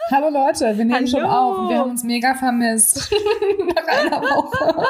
Hallo Leute, wir nehmen schon Hallo. auf und wir haben uns mega vermisst. Nach einer Woche.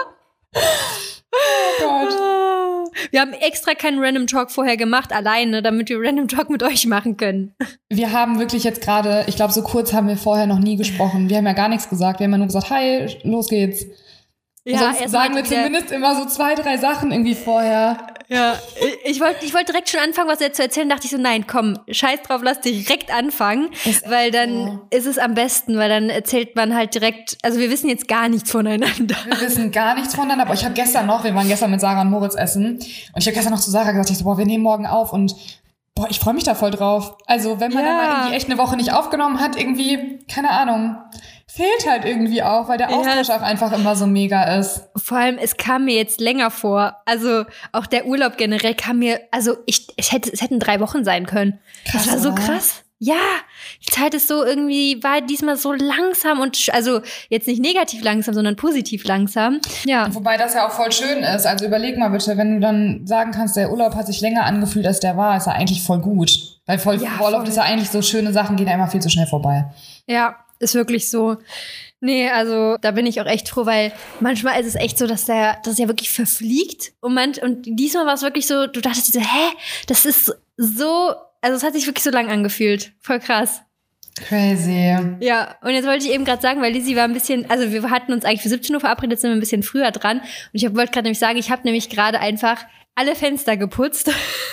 Oh Gott. Wir haben extra keinen Random Talk vorher gemacht, alleine, damit wir Random Talk mit euch machen können. Wir haben wirklich jetzt gerade, ich glaube, so kurz haben wir vorher noch nie gesprochen. Wir haben ja gar nichts gesagt. Wir haben ja nur gesagt, hi, los geht's. Ja, sonst sagen wir zumindest immer so 2, 3 Sachen irgendwie vorher. Ja, ich wollte direkt schon anfangen, was zu erzählen. Dachte ich so, nein, komm, scheiß drauf, lass direkt anfangen, weil dann ist es am besten, weil dann erzählt man halt direkt, also wir wissen jetzt gar nichts voneinander. Wir wissen gar nichts voneinander, aber ich habe wir waren gestern mit Sarah und Moritz essen und ich habe gestern noch zu Sarah gesagt, wir nehmen morgen auf und ich freue mich da voll drauf. Also wenn man dann mal irgendwie echt eine Woche nicht aufgenommen hat, irgendwie, keine Ahnung, fehlt halt irgendwie auch, weil der Austausch auch einfach immer so mega ist. Vor allem, es kam mir jetzt länger vor. Also auch der Urlaub generell kam mir, also es hätten 3 Wochen sein können. Krass, das war so oder? krass. Ja, die Zeit ist so irgendwie, war diesmal so langsam und also jetzt nicht negativ langsam, sondern positiv langsam. Ja. Wobei das ja auch voll schön ist. Also überleg mal bitte, wenn du dann sagen kannst, der Urlaub hat sich länger angefühlt, als der war, ist ja eigentlich voll gut. Weil voll oft ist ja eigentlich so schöne Sachen, gehen ja immer viel zu schnell vorbei. Ja, ist wirklich so. Nee, also da bin ich auch echt froh, weil manchmal ist es echt so, dass der ja wirklich verfliegt. Und diesmal war es wirklich so, du dachtest dir so, das ist so, also es hat sich wirklich so lang angefühlt. Voll krass. Crazy. Ja, und jetzt wollte ich eben gerade sagen, weil Lizzie war ein bisschen, also wir hatten uns eigentlich für 17 Uhr verabredet, sind wir ein bisschen früher dran. Und ich wollte gerade nämlich sagen, ich habe nämlich gerade einfach alle Fenster geputzt.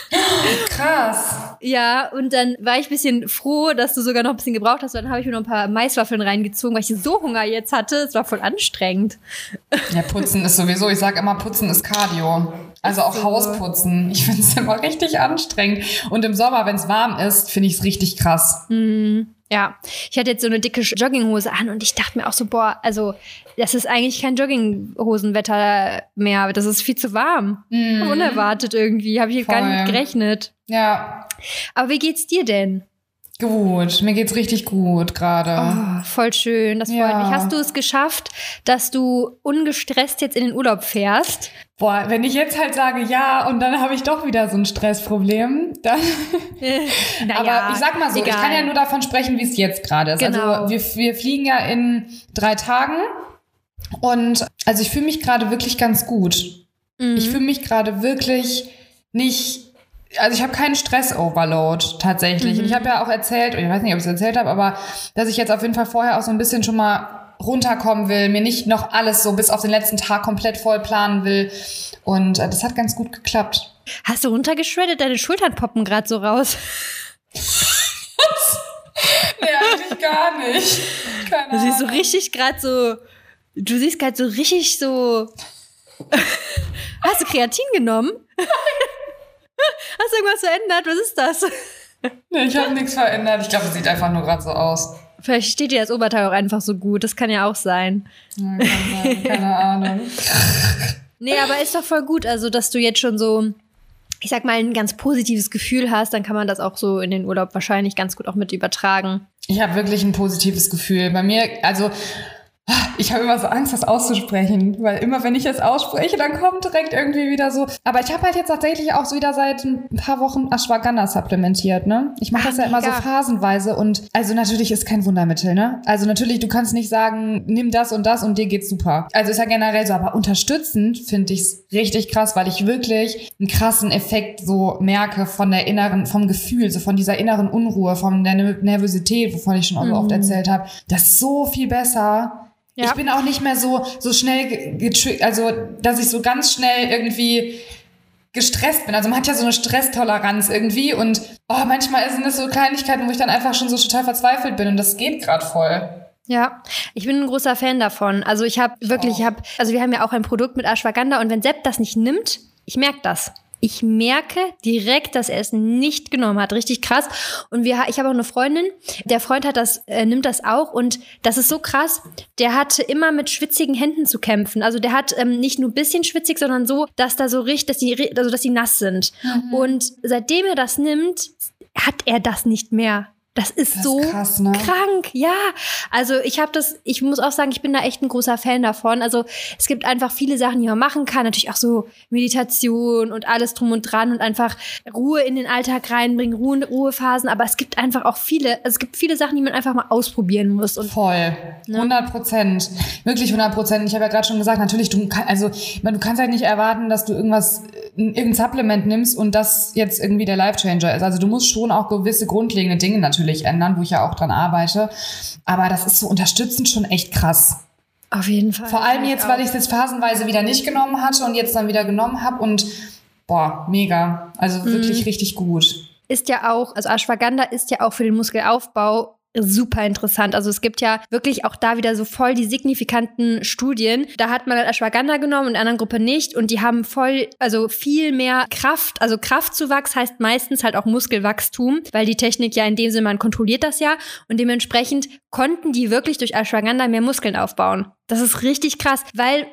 Krass. Ja, und dann war ich ein bisschen froh, dass du sogar noch ein bisschen gebraucht hast. Dann habe ich mir noch ein paar Maiswaffeln reingezogen, weil ich so Hunger jetzt hatte. Es war voll anstrengend. Ja, Putzen ist sowieso, ich sag immer, Putzen ist Cardio. Also auch Hausputzen. Ich finde es immer richtig anstrengend. Und im Sommer, wenn es warm ist, finde ich es richtig krass. Ja, ich hatte jetzt so eine dicke Jogginghose an und ich dachte mir auch so, also das ist eigentlich kein Jogginghosenwetter mehr. Das ist viel zu warm. Unerwartet irgendwie. Habe ich gar nicht mit gerechnet. Ja. Aber wie geht's dir denn? Gut, mir geht's richtig gut gerade. Oh, voll schön, das freut mich. Hast du es geschafft, dass du ungestresst jetzt in den Urlaub fährst? Boah, wenn ich jetzt halt sage ja und dann habe ich doch wieder so ein Stressproblem, dann aber ich sag mal so, egal. Ich kann ja nur davon sprechen, wie es jetzt gerade ist. Genau. Also wir fliegen ja in 3 Tagen und also ich fühle mich gerade wirklich ganz gut. Ich fühle mich gerade wirklich nicht, also ich habe keinen Stress-Overload tatsächlich. Und ich habe ja auch erzählt, ich weiß nicht, ob ich es erzählt habe, aber dass ich jetzt auf jeden Fall vorher auch so ein bisschen schon mal runterkommen will, mir nicht noch alles so bis auf den letzten Tag komplett voll planen will. Und das hat ganz gut geklappt. Hast du runtergeschreddet? Deine Schultern poppen gerade so raus. Nee, eigentlich gar nicht. Keine Ahnung. Du siehst so richtig gerade so, du siehst gerade so richtig so. Hast du Kreatin genommen? Hast du irgendwas verändert? Was ist das? Nee, ich habe nichts verändert. Ich glaube, es sieht einfach nur gerade so aus. Vielleicht steht dir das Oberteil auch einfach so gut. Das kann ja auch sein. Ja, kann sein. Keine Ahnung. Nee, aber ist doch voll gut, also dass du jetzt schon so, ich sag mal, ein ganz positives Gefühl hast, dann kann man das auch so in den Urlaub wahrscheinlich ganz gut auch mit übertragen. Ich habe wirklich ein positives Gefühl. Bei mir, also ich habe immer so Angst, das auszusprechen, weil immer, wenn ich es ausspreche, dann kommt direkt irgendwie wieder so. Aber ich habe halt jetzt tatsächlich auch so wieder seit ein paar Wochen Ashwagandha supplementiert, ne? Ich mache das ja immer so phasenweise und also natürlich ist kein Wundermittel, ne? Also natürlich, du kannst nicht sagen, nimm das und dir geht's super. Also ist ja generell so, aber unterstützend finde ich es richtig krass, weil ich wirklich einen krassen Effekt so merke vom Gefühl, so von dieser inneren Unruhe, von der Nervosität, wovon ich schon auch so oft erzählt habe. Das ist so viel besser. Ja. Ich bin auch nicht mehr so schnell also dass ich so ganz schnell irgendwie gestresst bin. Also man hat ja so eine Stresstoleranz irgendwie und manchmal sind das so Kleinigkeiten, wo ich dann einfach schon so total verzweifelt bin und das geht gerade voll. Ja, ich bin ein großer Fan davon. Also wir haben ja auch ein Produkt mit Ashwagandha und wenn Sepp das nicht nimmt, ich merke das. Ich merke direkt, dass er es nicht genommen hat. Richtig krass. Und ich habe auch eine Freundin, der Freund nimmt das auch und das ist so krass. Der hatte immer mit schwitzigen Händen zu kämpfen. Also der hat nicht nur ein bisschen schwitzig, sondern so, dass da so dass die nass sind. Und seitdem er das nimmt, hat er das nicht mehr. Das ist so krass, ne? krank, ja. Also ich muss auch sagen, ich bin da echt ein großer Fan davon. Also es gibt einfach viele Sachen, die man machen kann. Natürlich auch so Meditation und alles drum und dran und einfach Ruhe in den Alltag reinbringen, Ruhephasen. Aber es gibt einfach auch viele Sachen, die man einfach mal ausprobieren muss. Und, voll. 100%. Wirklich 100%. Ich habe ja gerade schon gesagt, natürlich, du kannst halt nicht erwarten, dass du irgendein Supplement nimmst und das jetzt irgendwie der Life-Changer ist. Also du musst schon auch gewisse grundlegende Dinge natürlich ändern, wo ich ja auch dran arbeite. Aber das ist so unterstützend schon echt krass. Auf jeden Fall. Vor allem jetzt, weil ich es jetzt phasenweise wieder nicht genommen hatte und jetzt dann wieder genommen habe und mega. Also wirklich richtig gut. Ist ja auch, also Ashwagandha ist ja auch für den Muskelaufbau super interessant. Also es gibt ja wirklich auch da wieder so voll die signifikanten Studien. Da hat man halt Ashwagandha genommen und in der anderen Gruppe nicht und die haben viel mehr Kraft. Also Kraftzuwachs heißt meistens halt auch Muskelwachstum, weil die Technik ja in dem Sinne, man kontrolliert das ja und dementsprechend konnten die wirklich durch Ashwagandha mehr Muskeln aufbauen. Das ist richtig krass, weil,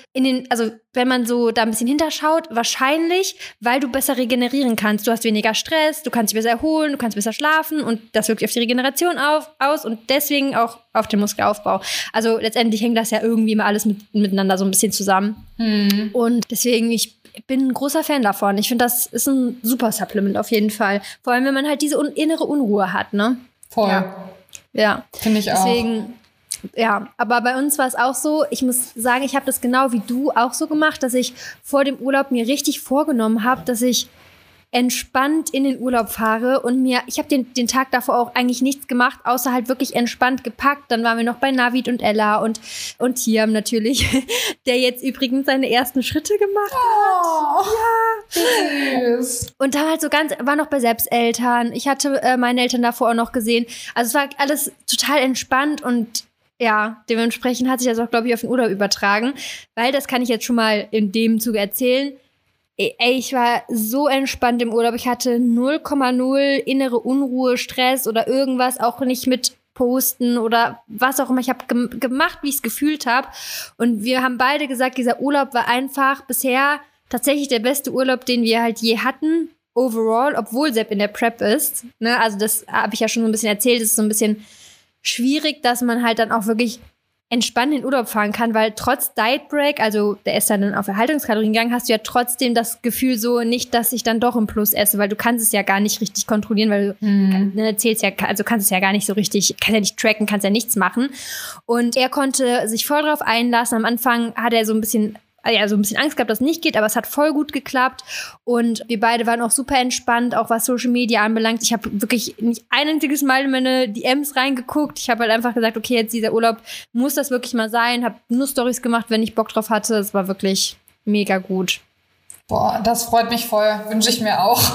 wenn man so da ein bisschen hinterschaut, wahrscheinlich, weil du besser regenerieren kannst. Du hast weniger Stress, du kannst dich besser erholen, du kannst besser schlafen und das wirkt auf die Regeneration aus und deswegen auch auf den Muskelaufbau. Also letztendlich hängt das ja irgendwie immer alles miteinander so ein bisschen zusammen. Und deswegen, ich bin ein großer Fan davon. Ich finde, das ist ein super Supplement auf jeden Fall. Vor allem, wenn man halt diese innere Unruhe hat, ne? Voll. Ja. Finde ich auch. Deswegen, ja, aber bei uns war es auch so, ich muss sagen, ich habe das genau wie du auch so gemacht, dass ich vor dem Urlaub mir richtig vorgenommen habe, dass ich entspannt in den Urlaub fahre und ich habe den Tag davor auch eigentlich nichts gemacht, außer halt wirklich entspannt gepackt. Dann waren wir noch bei Navid und Ella und Tiam natürlich, der jetzt übrigens seine ersten Schritte gemacht hat. Ja. Süß. Und dann halt war noch bei Selbsteltern. Ich hatte meine Eltern davor auch noch gesehen. Also es war alles total entspannt und ja, dementsprechend hat sich das auch, glaube ich, auf den Urlaub übertragen, weil das kann ich jetzt schon mal in dem Zuge erzählen. Ich war so entspannt im Urlaub. Ich hatte 0,0 innere Unruhe, Stress oder irgendwas, auch nicht mit Posten oder was auch immer. Ich habe gemacht, wie ich es gefühlt habe. Und wir haben beide gesagt, dieser Urlaub war einfach bisher tatsächlich der beste Urlaub, den wir halt je hatten. Overall, obwohl Sepp in der Prep ist. Ne? Also das habe ich ja schon so ein bisschen erzählt. Es ist so ein bisschen schwierig, dass man halt dann auch wirklich entspannt in den Urlaub fahren kann, weil trotz Diet Break, also der ist dann auf Erhaltungskalorien gegangen, hast du ja trotzdem das Gefühl so nicht, dass ich dann doch im Plus esse, weil du kannst es ja gar nicht richtig kontrollieren, weil du zählst ja, also kannst es ja gar nicht so richtig, kannst ja nicht tracken, kannst ja nichts machen. Und er konnte sich voll drauf einlassen. Am Anfang hat er so ein bisschen Angst gehabt, dass es nicht geht, aber es hat voll gut geklappt und wir beide waren auch super entspannt, auch was Social Media anbelangt. Ich habe wirklich nicht ein einziges Mal in meine DMs reingeguckt. Ich habe halt einfach gesagt, okay, jetzt dieser Urlaub muss das wirklich mal sein. Habe nur Storys gemacht, wenn ich Bock drauf hatte. Es war wirklich mega gut. Boah, das freut mich voll. Wünsche ich mir auch.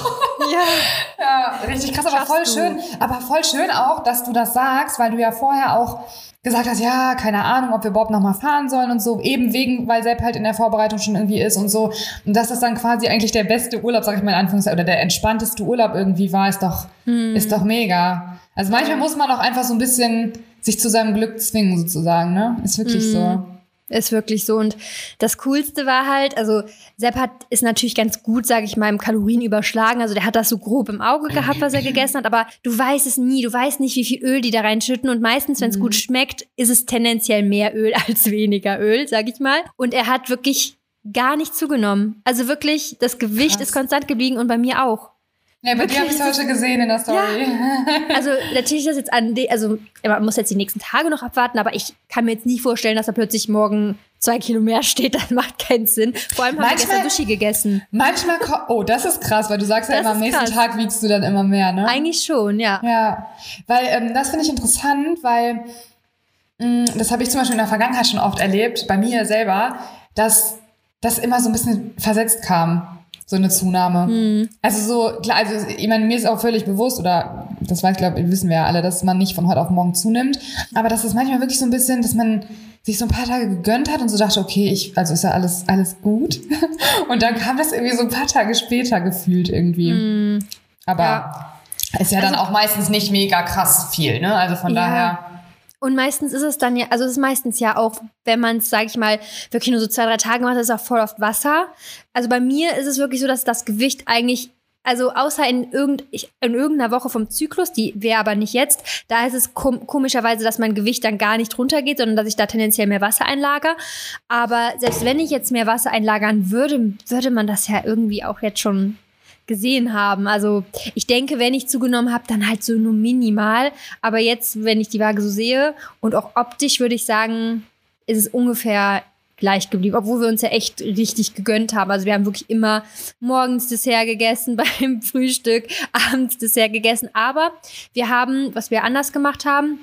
Ja, richtig krass, aber voll schön. Aber voll schön auch, dass du das sagst, weil du ja vorher auch gesagt hast, ja, keine Ahnung, ob wir überhaupt noch mal fahren sollen und so, eben weil Sepp halt in der Vorbereitung schon irgendwie ist und so. Und dass das dann quasi eigentlich der beste Urlaub, sag ich mal in Anführungszeichen, oder der entspannteste Urlaub irgendwie war, ist doch mega. Also manchmal muss man auch einfach so ein bisschen sich zu seinem Glück zwingen, sozusagen, ne? Ist wirklich so. Ist wirklich so. Und das Coolste war halt, also Sepp ist natürlich ganz gut, sage ich mal, im Kalorien überschlagen. Also der hat das so grob im Auge gehabt, was er gegessen hat. Aber du weißt es nie. Du weißt nicht, wie viel Öl die da reinschütten. Und meistens, wenn es gut schmeckt, ist es tendenziell mehr Öl als weniger Öl, sag ich mal. Und er hat wirklich gar nicht zugenommen. Also wirklich, das Gewicht ist konstant geblieben und bei mir auch. Ja, bei dir habe ich es heute gesehen in der Story. Ja. Also natürlich ist das jetzt man muss jetzt die nächsten Tage noch abwarten, aber ich kann mir jetzt nie vorstellen, dass da plötzlich morgen 2 Kilo mehr steht. Das macht keinen Sinn. Vor allem haben wir gestern Sushi gegessen. Manchmal, das ist krass, weil du sagst ja immer, am nächsten Tag wiegst du dann immer mehr, ne? Eigentlich schon, ja. Ja, weil das finde ich interessant, weil das habe ich zum Beispiel in der Vergangenheit schon oft erlebt, bei mir selber, dass das immer so ein bisschen versetzt kam. So eine Zunahme. Also so, klar, also ich meine, mir ist auch völlig bewusst, oder das wissen wir ja alle, dass man nicht von heute auf morgen zunimmt, aber das ist manchmal wirklich so ein bisschen, dass man sich so ein paar Tage gegönnt hat und so dachte, okay, also ist ja alles gut. Und dann kam das irgendwie so ein paar Tage später gefühlt irgendwie. Aber ist ja dann auch meistens nicht mega krass viel, ne? Also von daher. Und meistens ist es dann ja, also es ist meistens ja auch, wenn man es, sag ich mal, wirklich nur so 2-3 Tage macht, ist es auch voll oft Wasser. Also bei mir ist es wirklich so, dass das Gewicht eigentlich also außer in irgendeiner Woche vom Zyklus, die wäre aber nicht jetzt, da ist es komischerweise, dass mein Gewicht dann gar nicht runtergeht, sondern dass ich da tendenziell mehr Wasser einlager. Aber selbst wenn ich jetzt mehr Wasser einlagern würde, würde man das ja irgendwie auch jetzt schon gesehen haben. Also ich denke, wenn ich zugenommen habe, dann halt so nur minimal. Aber jetzt, wenn ich die Waage so sehe und auch optisch, würde ich sagen, ist es ungefähr gleich geblieben, obwohl wir uns ja echt richtig gegönnt haben. Also wir haben wirklich immer morgens Dessert gegessen beim Frühstück, abends Dessert gegessen. Aber wir haben, was wir anders gemacht haben,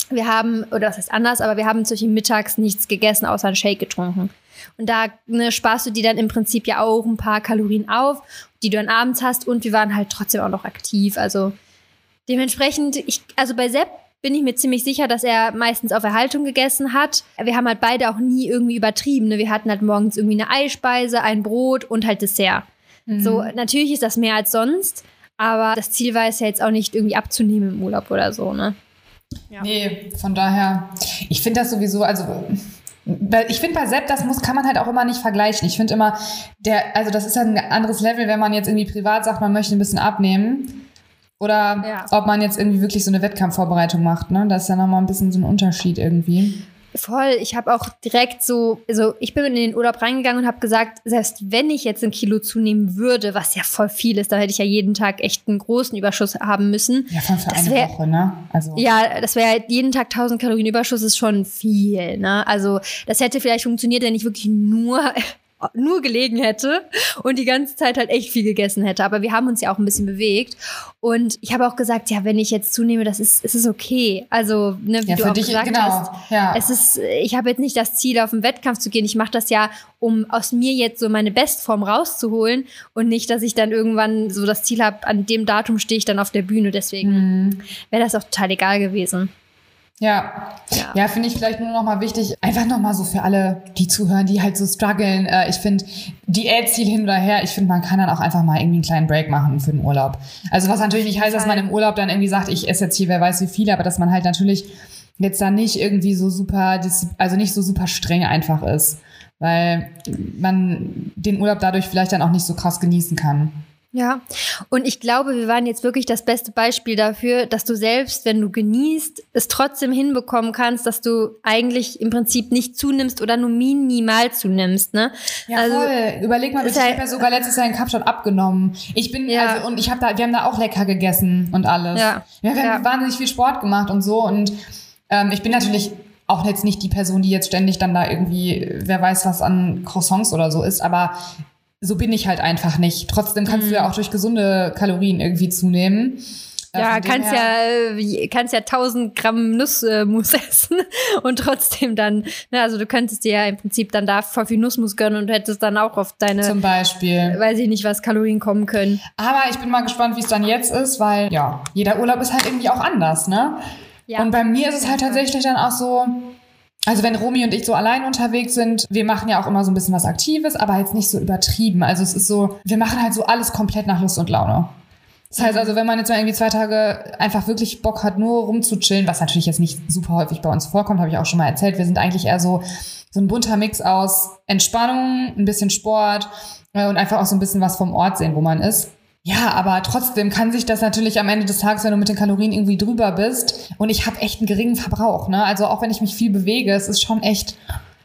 oder was heißt anders, aber wir haben zwischen mittags nichts gegessen, außer einen Shake getrunken. Und da sparst du dir dann im Prinzip ja auch ein paar Kalorien auf, die du dann abends hast. Und wir waren halt trotzdem auch noch aktiv. Also dementsprechend, also bei Sepp bin ich mir ziemlich sicher, dass er meistens auf Erhaltung gegessen hat. Wir haben halt beide auch nie irgendwie übertrieben. Ne? Wir hatten halt morgens irgendwie eine Eispeise, ein Brot und halt Dessert. So, natürlich ist das mehr als sonst, aber das Ziel war es ja jetzt auch nicht irgendwie abzunehmen im Urlaub oder so, ne? Ja. Nee, von daher, ich finde das sowieso, also ich finde bei Sepp, kann man halt auch immer nicht vergleichen. Ich finde immer, also das ist ja ein anderes Level, wenn man jetzt irgendwie privat sagt, man möchte ein bisschen abnehmen. Oder ob man jetzt irgendwie wirklich so eine Wettkampfvorbereitung macht, ne? Das ist ja nochmal ein bisschen so ein Unterschied irgendwie. Voll, ich habe auch direkt ich bin in den Urlaub reingegangen und habe gesagt, selbst wenn ich jetzt 1 Kilo zunehmen würde, was ja voll viel ist, da hätte ich ja jeden Tag echt einen großen Überschuss haben müssen. Ja, für eine Woche, ne? Also. Ja, das wäre jeden Tag 1000 Kalorien Überschuss, ist schon viel, ne? Also das hätte vielleicht funktioniert, wenn ich wirklich nur gelegen hätte und die ganze Zeit halt echt viel gegessen hätte. Aber wir haben uns ja auch ein bisschen bewegt. Und ich habe auch gesagt, ja, wenn ich jetzt zunehme, es ist okay. Also, ne, wie du auch gesagt hast, ja. Ich habe jetzt nicht das Ziel, auf den Wettkampf zu gehen. Ich mache das ja, um aus mir jetzt so meine Bestform rauszuholen und nicht, dass ich dann irgendwann so das Ziel habe, an dem Datum stehe ich dann auf der Bühne. Deswegen wäre das auch total egal gewesen. Ja, finde ich vielleicht nur noch mal wichtig, einfach noch mal so für alle, die zuhören, die halt so strugglen. Ich finde, Diätziel hin oder her, ich finde, man kann dann auch einfach mal irgendwie einen kleinen Break machen für den Urlaub. Also was natürlich nicht heißt, dass man im Urlaub dann irgendwie sagt, ich esse jetzt hier wer weiß wie viel, aber dass man halt natürlich jetzt dann nicht irgendwie so super, also nicht so super streng einfach ist, weil man den Urlaub dadurch vielleicht dann auch nicht so krass genießen kann. Ja, und ich glaube, wir waren jetzt wirklich das beste Beispiel dafür, dass du selbst, wenn du genießt, es trotzdem hinbekommen kannst, dass du eigentlich im Prinzip nicht zunimmst oder nur minimal zunimmst, ne? Ja, also, voll. Überleg mal, ich habe ja sogar letztes Jahr in Kapstadt abgenommen. Wir haben da auch lecker gegessen und alles. Ja. Wir haben wahnsinnig viel Sport gemacht und so und ich bin natürlich auch jetzt nicht die Person, die jetzt ständig dann da irgendwie, wer weiß was an Croissants oder so isst, aber so bin ich halt einfach nicht. Trotzdem kannst du ja auch durch gesunde Kalorien irgendwie zunehmen. Ja, kannst ja 1000 Gramm Nussmus essen und trotzdem dann, ne, also du könntest dir ja im Prinzip dann da voll viel Nussmus gönnen und hättest dann auch auf deine, zum Beispiel, weiß ich nicht, was Kalorien kommen können. Aber ich bin mal gespannt, wie es dann jetzt ist, weil ja, jeder Urlaub ist halt irgendwie auch anders, ne? Ja. Und bei mir ist es halt tatsächlich dann auch so, also wenn Romy und ich so allein unterwegs sind, wir machen ja auch immer so ein bisschen was Aktives, aber jetzt nicht so übertrieben. Also es ist so, wir machen halt so alles komplett nach Lust und Laune. Das heißt also, wenn man jetzt mal irgendwie 2 Tage einfach wirklich Bock hat, nur rumzuchillen, was natürlich jetzt nicht super häufig bei uns vorkommt, habe ich auch schon mal erzählt, wir sind eigentlich eher so ein bunter Mix aus Entspannung, ein bisschen Sport und einfach auch so ein bisschen was vom Ort sehen, wo man ist. Ja, aber trotzdem kann sich das natürlich am Ende des Tages, wenn du mit den Kalorien irgendwie drüber bist, und ich habe echt einen geringen Verbrauch, ne? Also auch wenn ich mich viel bewege, es ist schon echt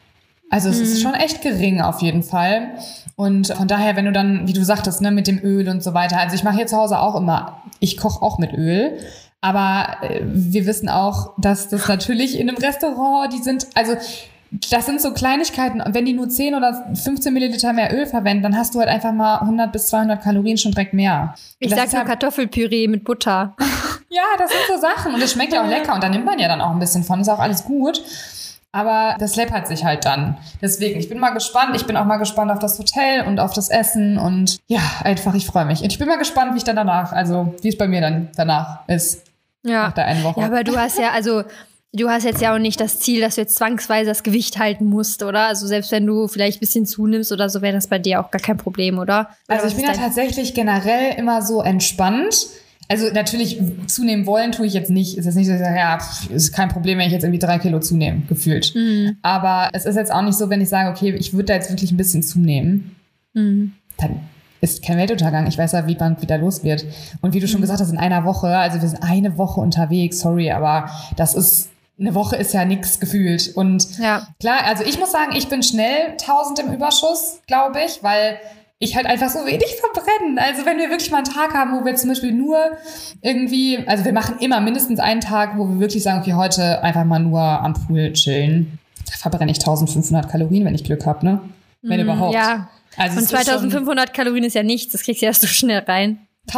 gering auf jeden Fall. Und von daher, wenn du dann, wie du sagtest, ne, mit dem Öl und so weiter, also ich mache hier zu Hause auch immer, ich koche auch mit Öl, aber wir wissen auch, dass das natürlich in einem Restaurant, das sind so Kleinigkeiten. Und wenn die nur 10 oder 15 Milliliter mehr Öl verwenden, dann hast du halt einfach mal 100 bis 200 Kalorien schon direkt mehr. Ich sag nur Kartoffelpüree mit Butter. Ja, das sind so Sachen. Und es schmeckt ja auch lecker. Und da nimmt man ja dann auch ein bisschen von. Ist auch alles gut. Aber das läppert sich halt dann. Deswegen, ich bin mal gespannt. Ich bin auch mal gespannt auf das Hotel und auf das Essen. Und ja, einfach, ich freue mich. Und ich bin mal gespannt, wie ich dann danach, also wie es bei mir dann danach ist. Ja. Nach der einen Woche. Ja, aber du hast jetzt ja auch nicht das Ziel, dass du jetzt zwangsweise das Gewicht halten musst, oder? Also selbst wenn du vielleicht ein bisschen zunimmst oder so, wäre das bei dir auch gar kein Problem, oder? Also ich bin ja tatsächlich generell immer so entspannt. Also natürlich zunehmen wollen tue ich jetzt nicht. Ist jetzt nicht so, dass ich sage, ja, ist kein Problem, wenn ich jetzt irgendwie 3 Kilo zunehme, gefühlt. Mhm. Aber es ist jetzt auch nicht so, wenn ich sage, okay, ich würde da jetzt wirklich ein bisschen zunehmen. Mhm. Dann ist kein Weltuntergang. Ich weiß ja, wie man wieder los wird. Und wie du schon gesagt hast, in einer Woche, also wir sind eine Woche unterwegs, sorry, aber eine Woche ist ja nichts gefühlt. Und klar, also ich muss sagen, ich bin schnell 1000 im Überschuss, glaube ich, weil ich halt einfach so wenig verbrenne. Also wenn wir wirklich mal einen Tag haben, wo wir zum Beispiel nur irgendwie, also wir machen immer mindestens einen Tag, wo wir wirklich sagen, okay, heute einfach mal nur am Pool chillen. Da verbrenne ich 1500 Kalorien, wenn ich Glück habe, ne? Wenn überhaupt. Ja, also und 2500 Kalorien ist ja nichts, das kriegst du erst so schnell rein.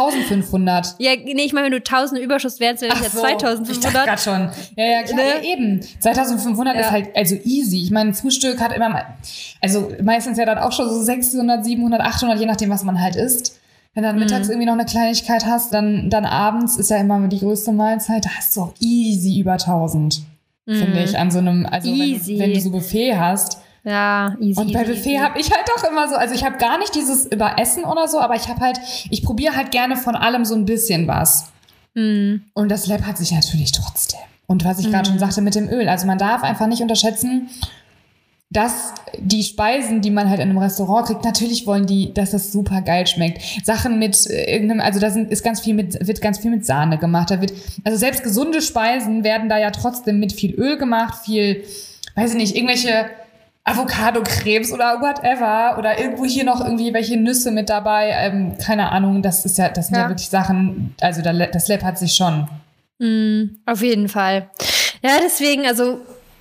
1500. Ja, nee, ich meine, wenn du 1000 Überschuss wärst, wäre das jetzt 2500. Ich dachte gerade schon. Ja, klar, ne? Eben. 2500 ist halt also easy. Ich meine, Frühstück hat immer mal, also meistens ja dann auch schon so 600, 700, 800, je nachdem, was man halt isst. Wenn du dann mittags irgendwie noch eine Kleinigkeit hast, dann abends ist ja immer die größte Mahlzeit, da hast du auch easy über 1000. Finde ich, an so einem, also wenn du so Buffet hast. Ja, easy. Und bei Buffet habe ich halt auch immer so, also ich habe gar nicht dieses Überessen oder so, aber ich probiere halt gerne von allem so ein bisschen was. Und das läppert sich natürlich trotzdem. Und was ich gerade schon sagte mit dem Öl, also man darf einfach nicht unterschätzen, dass die Speisen, die man halt in einem Restaurant kriegt, natürlich wollen die, dass das super geil schmeckt. Sachen mit irgendeinem, also wird ganz viel mit Sahne gemacht. Also selbst gesunde Speisen werden da ja trotzdem mit viel Öl gemacht, viel, weiß ich nicht, irgendwelche Avocado-Cremes oder whatever oder irgendwo hier noch irgendwie welche Nüsse mit dabei, keine Ahnung, das sind ja wirklich Sachen, also das läppert sich schon. Auf jeden Fall. Ja, deswegen, also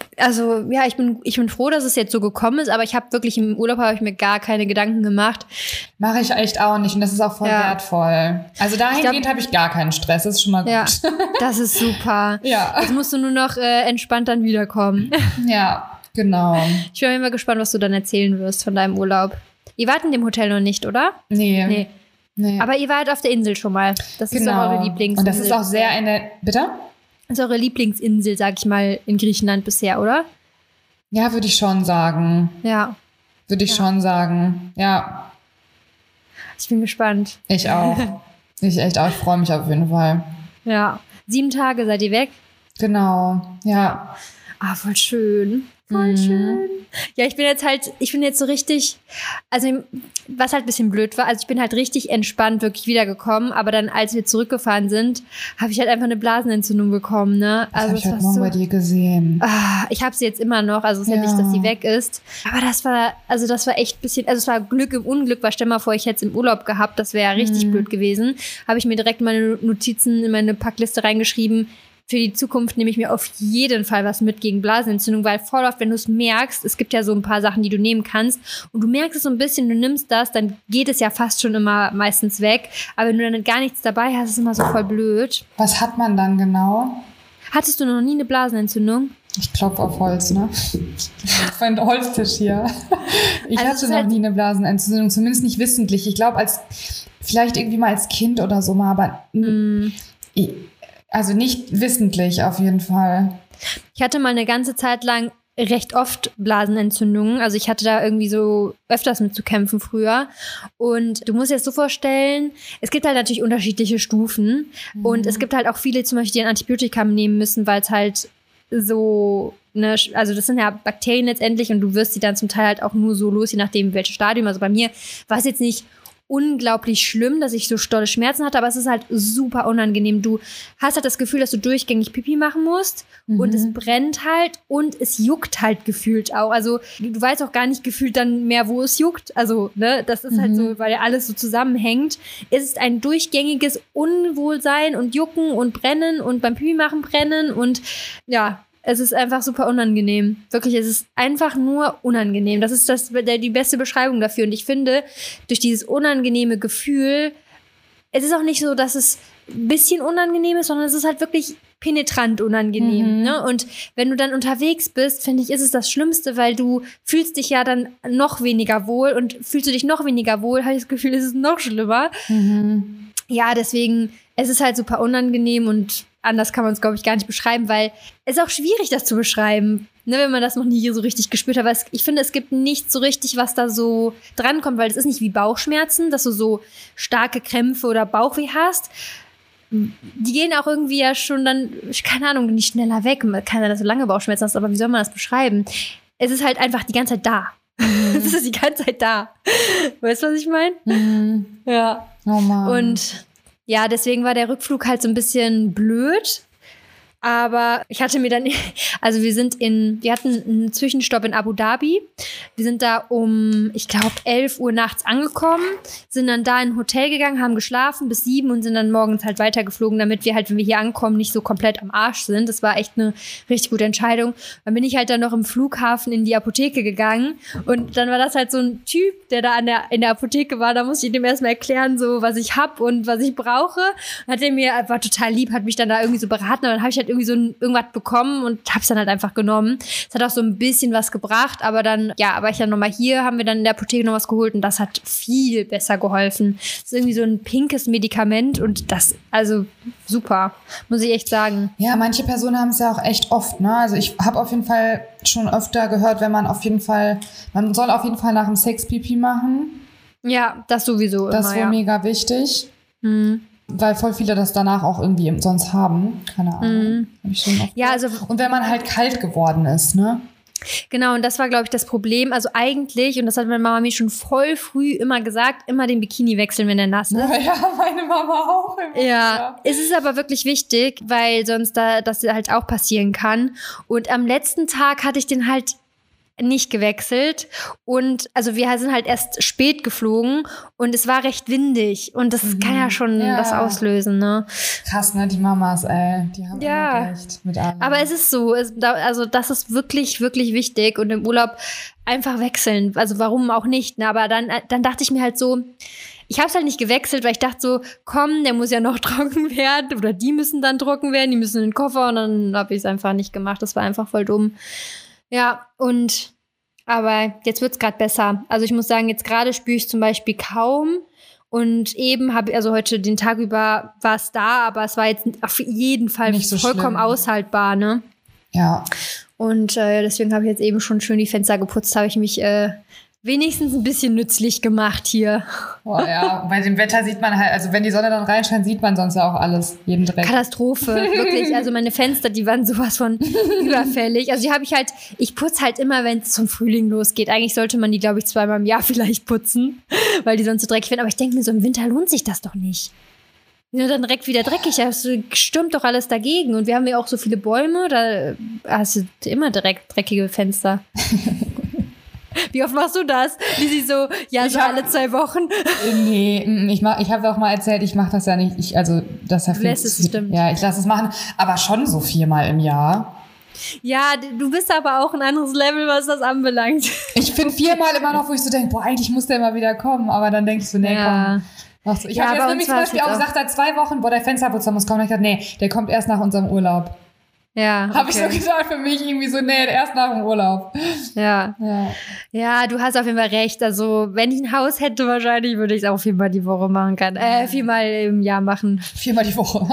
ja, ich bin froh, dass es jetzt so gekommen ist, aber ich habe wirklich im Urlaub mir gar keine Gedanken gemacht. Mache ich echt auch nicht und das ist auch voll wertvoll. Also dahingehend habe ich gar keinen Stress, das ist schon mal gut. Ja, das ist super. Ja. Jetzt musst du nur noch entspannt dann wiederkommen. Ja. Genau. Ich bin immer gespannt, was du dann erzählen wirst von deinem Urlaub. Ihr wart in dem Hotel noch nicht, oder? Nee. Aber ihr wart auf der Insel schon mal. Das ist doch eure Lieblingsinsel. Und das ist auch sehr bitte? Das ist eure Lieblingsinsel, sag ich mal, in Griechenland bisher, oder? Ja, würde ich schon sagen. Ja. Würde ich schon sagen. Ja. Ich bin gespannt. Ich auch. Ich freue mich auf jeden Fall. Ja. 7 Tage seid ihr weg? Genau. Ja. Ah, voll schön. Voll schön. Ja, ich bin jetzt so richtig, also was halt ein bisschen blöd war, also ich bin halt richtig entspannt wirklich wiedergekommen, aber dann, als wir zurückgefahren sind, habe ich halt einfach eine Blasenentzündung bekommen, ne? Das habe ich heute Morgen bei dir gesehen. Ich habe sie jetzt immer noch, also es ist ja nicht, dass sie weg ist, aber das war echt ein bisschen, also es war Glück im Unglück, weil stell mal vor, ich hätte es im Urlaub gehabt, das wäre richtig blöd gewesen. Habe ich mir direkt meine Notizen in meine Packliste reingeschrieben. Für die Zukunft nehme ich mir auf jeden Fall was mit gegen Blasenentzündung, weil voll oft, wenn du es merkst, es gibt ja so ein paar Sachen, die du nehmen kannst und du merkst es so ein bisschen, du nimmst das, dann geht es ja fast schon immer meistens weg. Aber wenn du dann gar nichts dabei hast, ist es immer so voll blöd. Was hat man dann genau? Hattest du noch nie eine Blasenentzündung? Ich klopfe auf Holz, ne? Mein Holztisch hier. Ich hatte noch nie eine Blasenentzündung, zumindest nicht wissentlich. Ich glaube, vielleicht irgendwie mal als Kind oder so mal, aber also nicht wissentlich auf jeden Fall. Ich hatte mal eine ganze Zeit lang recht oft Blasenentzündungen. Also ich hatte da irgendwie so öfters mit zu kämpfen früher. Und du musst dir das so vorstellen, es gibt halt natürlich unterschiedliche Stufen. Und es gibt halt auch viele zum Beispiel, die ein Antibiotika nehmen müssen, weil es halt so, ne, also das sind ja Bakterien letztendlich und du wirst sie dann zum Teil halt auch nur so los, je nachdem welches Stadium. Also bei mir war es jetzt nicht unglaublich schlimm, dass ich so dolle Schmerzen hatte, aber es ist halt super unangenehm. Du hast halt das Gefühl, dass du durchgängig Pipi machen musst und es brennt halt und es juckt halt gefühlt auch. Also du weißt auch gar nicht gefühlt dann mehr, wo es juckt. Also, ne, das ist halt so, weil ja alles so zusammenhängt. Es ist ein durchgängiges Unwohlsein und Jucken und Brennen und beim Pipi machen brennen und ja, es ist einfach super unangenehm. Wirklich, es ist einfach nur unangenehm. Das ist die beste Beschreibung dafür. Und ich finde, durch dieses unangenehme Gefühl, es ist auch nicht so, dass es ein bisschen unangenehm ist, sondern es ist halt wirklich penetrant unangenehm. Ne? Und wenn du dann unterwegs bist, finde ich, ist es das Schlimmste, weil du fühlst dich ja dann noch weniger wohl und fühlst du dich noch weniger wohl, habe ich das Gefühl, es ist noch schlimmer. Ja, deswegen, es ist halt super unangenehm und anders kann man es, glaube ich, gar nicht beschreiben, weil es ist auch schwierig, das zu beschreiben, ne, wenn man das noch nie so richtig gespürt hat. Weil ich finde, es gibt nicht so richtig, was da so drankommt, weil es ist nicht wie Bauchschmerzen, dass du so starke Krämpfe oder Bauchweh hast. Die gehen auch irgendwie ja schon dann, keine Ahnung, nicht schneller weg. Man kann ja, dass du lange Bauchschmerzen hast, aber wie soll man das beschreiben? Es ist halt einfach die ganze Zeit da. Das ist die ganze Zeit da. Weißt du, was ich meine? Ja. Oh Mann. Und ja, deswegen war der Rückflug halt so ein bisschen blöd. Aber ich hatte mir dann, also wir hatten einen Zwischenstopp in Abu Dhabi. Wir sind da ich glaube, 11 Uhr nachts angekommen, sind dann da in ein Hotel gegangen, haben geschlafen bis 7 und sind dann morgens halt weitergeflogen, damit wir halt, wenn wir hier ankommen, nicht so komplett am Arsch sind. Das war echt eine richtig gute Entscheidung. Dann bin ich halt dann noch im Flughafen in die Apotheke gegangen und dann war das halt so ein Typ, der da in der Apotheke war. Da musste ich dem erstmal erklären, so was ich hab und was ich brauche. War total lieb, hat mich dann da irgendwie so beraten. Und dann habe ich halt irgendwie so irgendwas bekommen und hab's dann halt einfach genommen. Es hat auch so ein bisschen was gebracht, aber dann, ja, war ich dann nochmal hier, haben wir dann in der Apotheke noch was geholt und das hat viel besser geholfen. Das ist irgendwie so ein pinkes Medikament und das, also super, muss ich echt sagen. Ja, manche Personen haben es ja auch echt oft, ne? Also ich habe auf jeden Fall schon öfter gehört, man soll auf jeden Fall nach dem Sex Pipi machen. Ja, das sowieso. Das ist wohl mega wichtig. Weil voll viele das danach auch irgendwie sonst haben. Keine Ahnung. Hab ich schon oft gehört. Und wenn man halt kalt geworden ist, ne? Genau, und das war, glaube ich, das Problem. Also eigentlich, und das hat meine Mama mir schon voll früh immer gesagt, immer den Bikini wechseln, wenn der nass ist. Ja, meine Mama auch immer. Ja, es ist aber wirklich wichtig, weil sonst das halt auch passieren kann. Und am letzten Tag hatte ich den halt nicht gewechselt und also wir sind halt erst spät geflogen und es war recht windig und das kann ja schon das auslösen, ne? Krass, ne? Die Mamas, die haben immer recht mit allem. Aber es ist so, also das ist wirklich, wirklich wichtig und im Urlaub einfach wechseln, also warum auch nicht, ne? Aber dann dachte ich mir halt so, ich habe es halt nicht gewechselt, weil ich dachte so, komm, der muss ja noch trocken werden oder die müssen dann trocken werden, die müssen in den Koffer und dann habe ich es einfach nicht gemacht, das war einfach voll dumm. Ja, aber jetzt wird's gerade besser. Also ich muss sagen, jetzt gerade spüre ich zum Beispiel kaum. Und eben also heute den Tag über war es da, aber es war jetzt auf jeden Fall nicht so vollkommen aushaltbar, ne? Ja. Und deswegen habe ich jetzt eben schon schön die Fenster geputzt, habe ich mich wenigstens ein bisschen nützlich gemacht hier. Boah, ja, bei dem Wetter sieht man halt, also wenn die Sonne dann reinscheint, sieht man sonst ja auch alles, jeden Dreck. Katastrophe, wirklich. Also meine Fenster, die waren sowas von überfällig. Also die habe ich putze halt immer, wenn es zum Frühling losgeht. Eigentlich sollte man die, glaube ich, 2-mal im Jahr vielleicht putzen, weil die sonst so dreckig werden. Aber ich denke mir, so im Winter lohnt sich das doch nicht. Ja, dann direkt wieder dreckig, das stürmt doch alles dagegen. Und wir haben ja auch so viele Bäume, da hast du immer direkt dreckige Fenster. Wie oft machst du das? Wie sie so, alle 2 Wochen? Nee, ich habe auch mal erzählt, ich mache das ja nicht. Das du lässt es bestimmt. Ja, ich lasse es machen, aber schon so 4-mal im Jahr. Ja, du bist aber auch ein anderes Level, was das anbelangt. Ich finde 4-mal immer noch, wo ich so denke, boah, eigentlich muss der mal wieder kommen. Aber dann denkst du, nee, komm. Ich habe jetzt nämlich zum Beispiel auch gesagt, seit 2 Wochen, der Fensterputzer muss kommen. Und ich dachte, nee, der kommt erst nach unserem Urlaub. Ja. Habe ich so gesagt für mich irgendwie so, nee, erst nach dem Urlaub. Ja. Ja, du hast auf jeden Fall recht. Also, wenn ich ein Haus hätte, wahrscheinlich würde ich es auch 4-mal die Woche machen können. 4-mal im Jahr machen. 4-mal die Woche.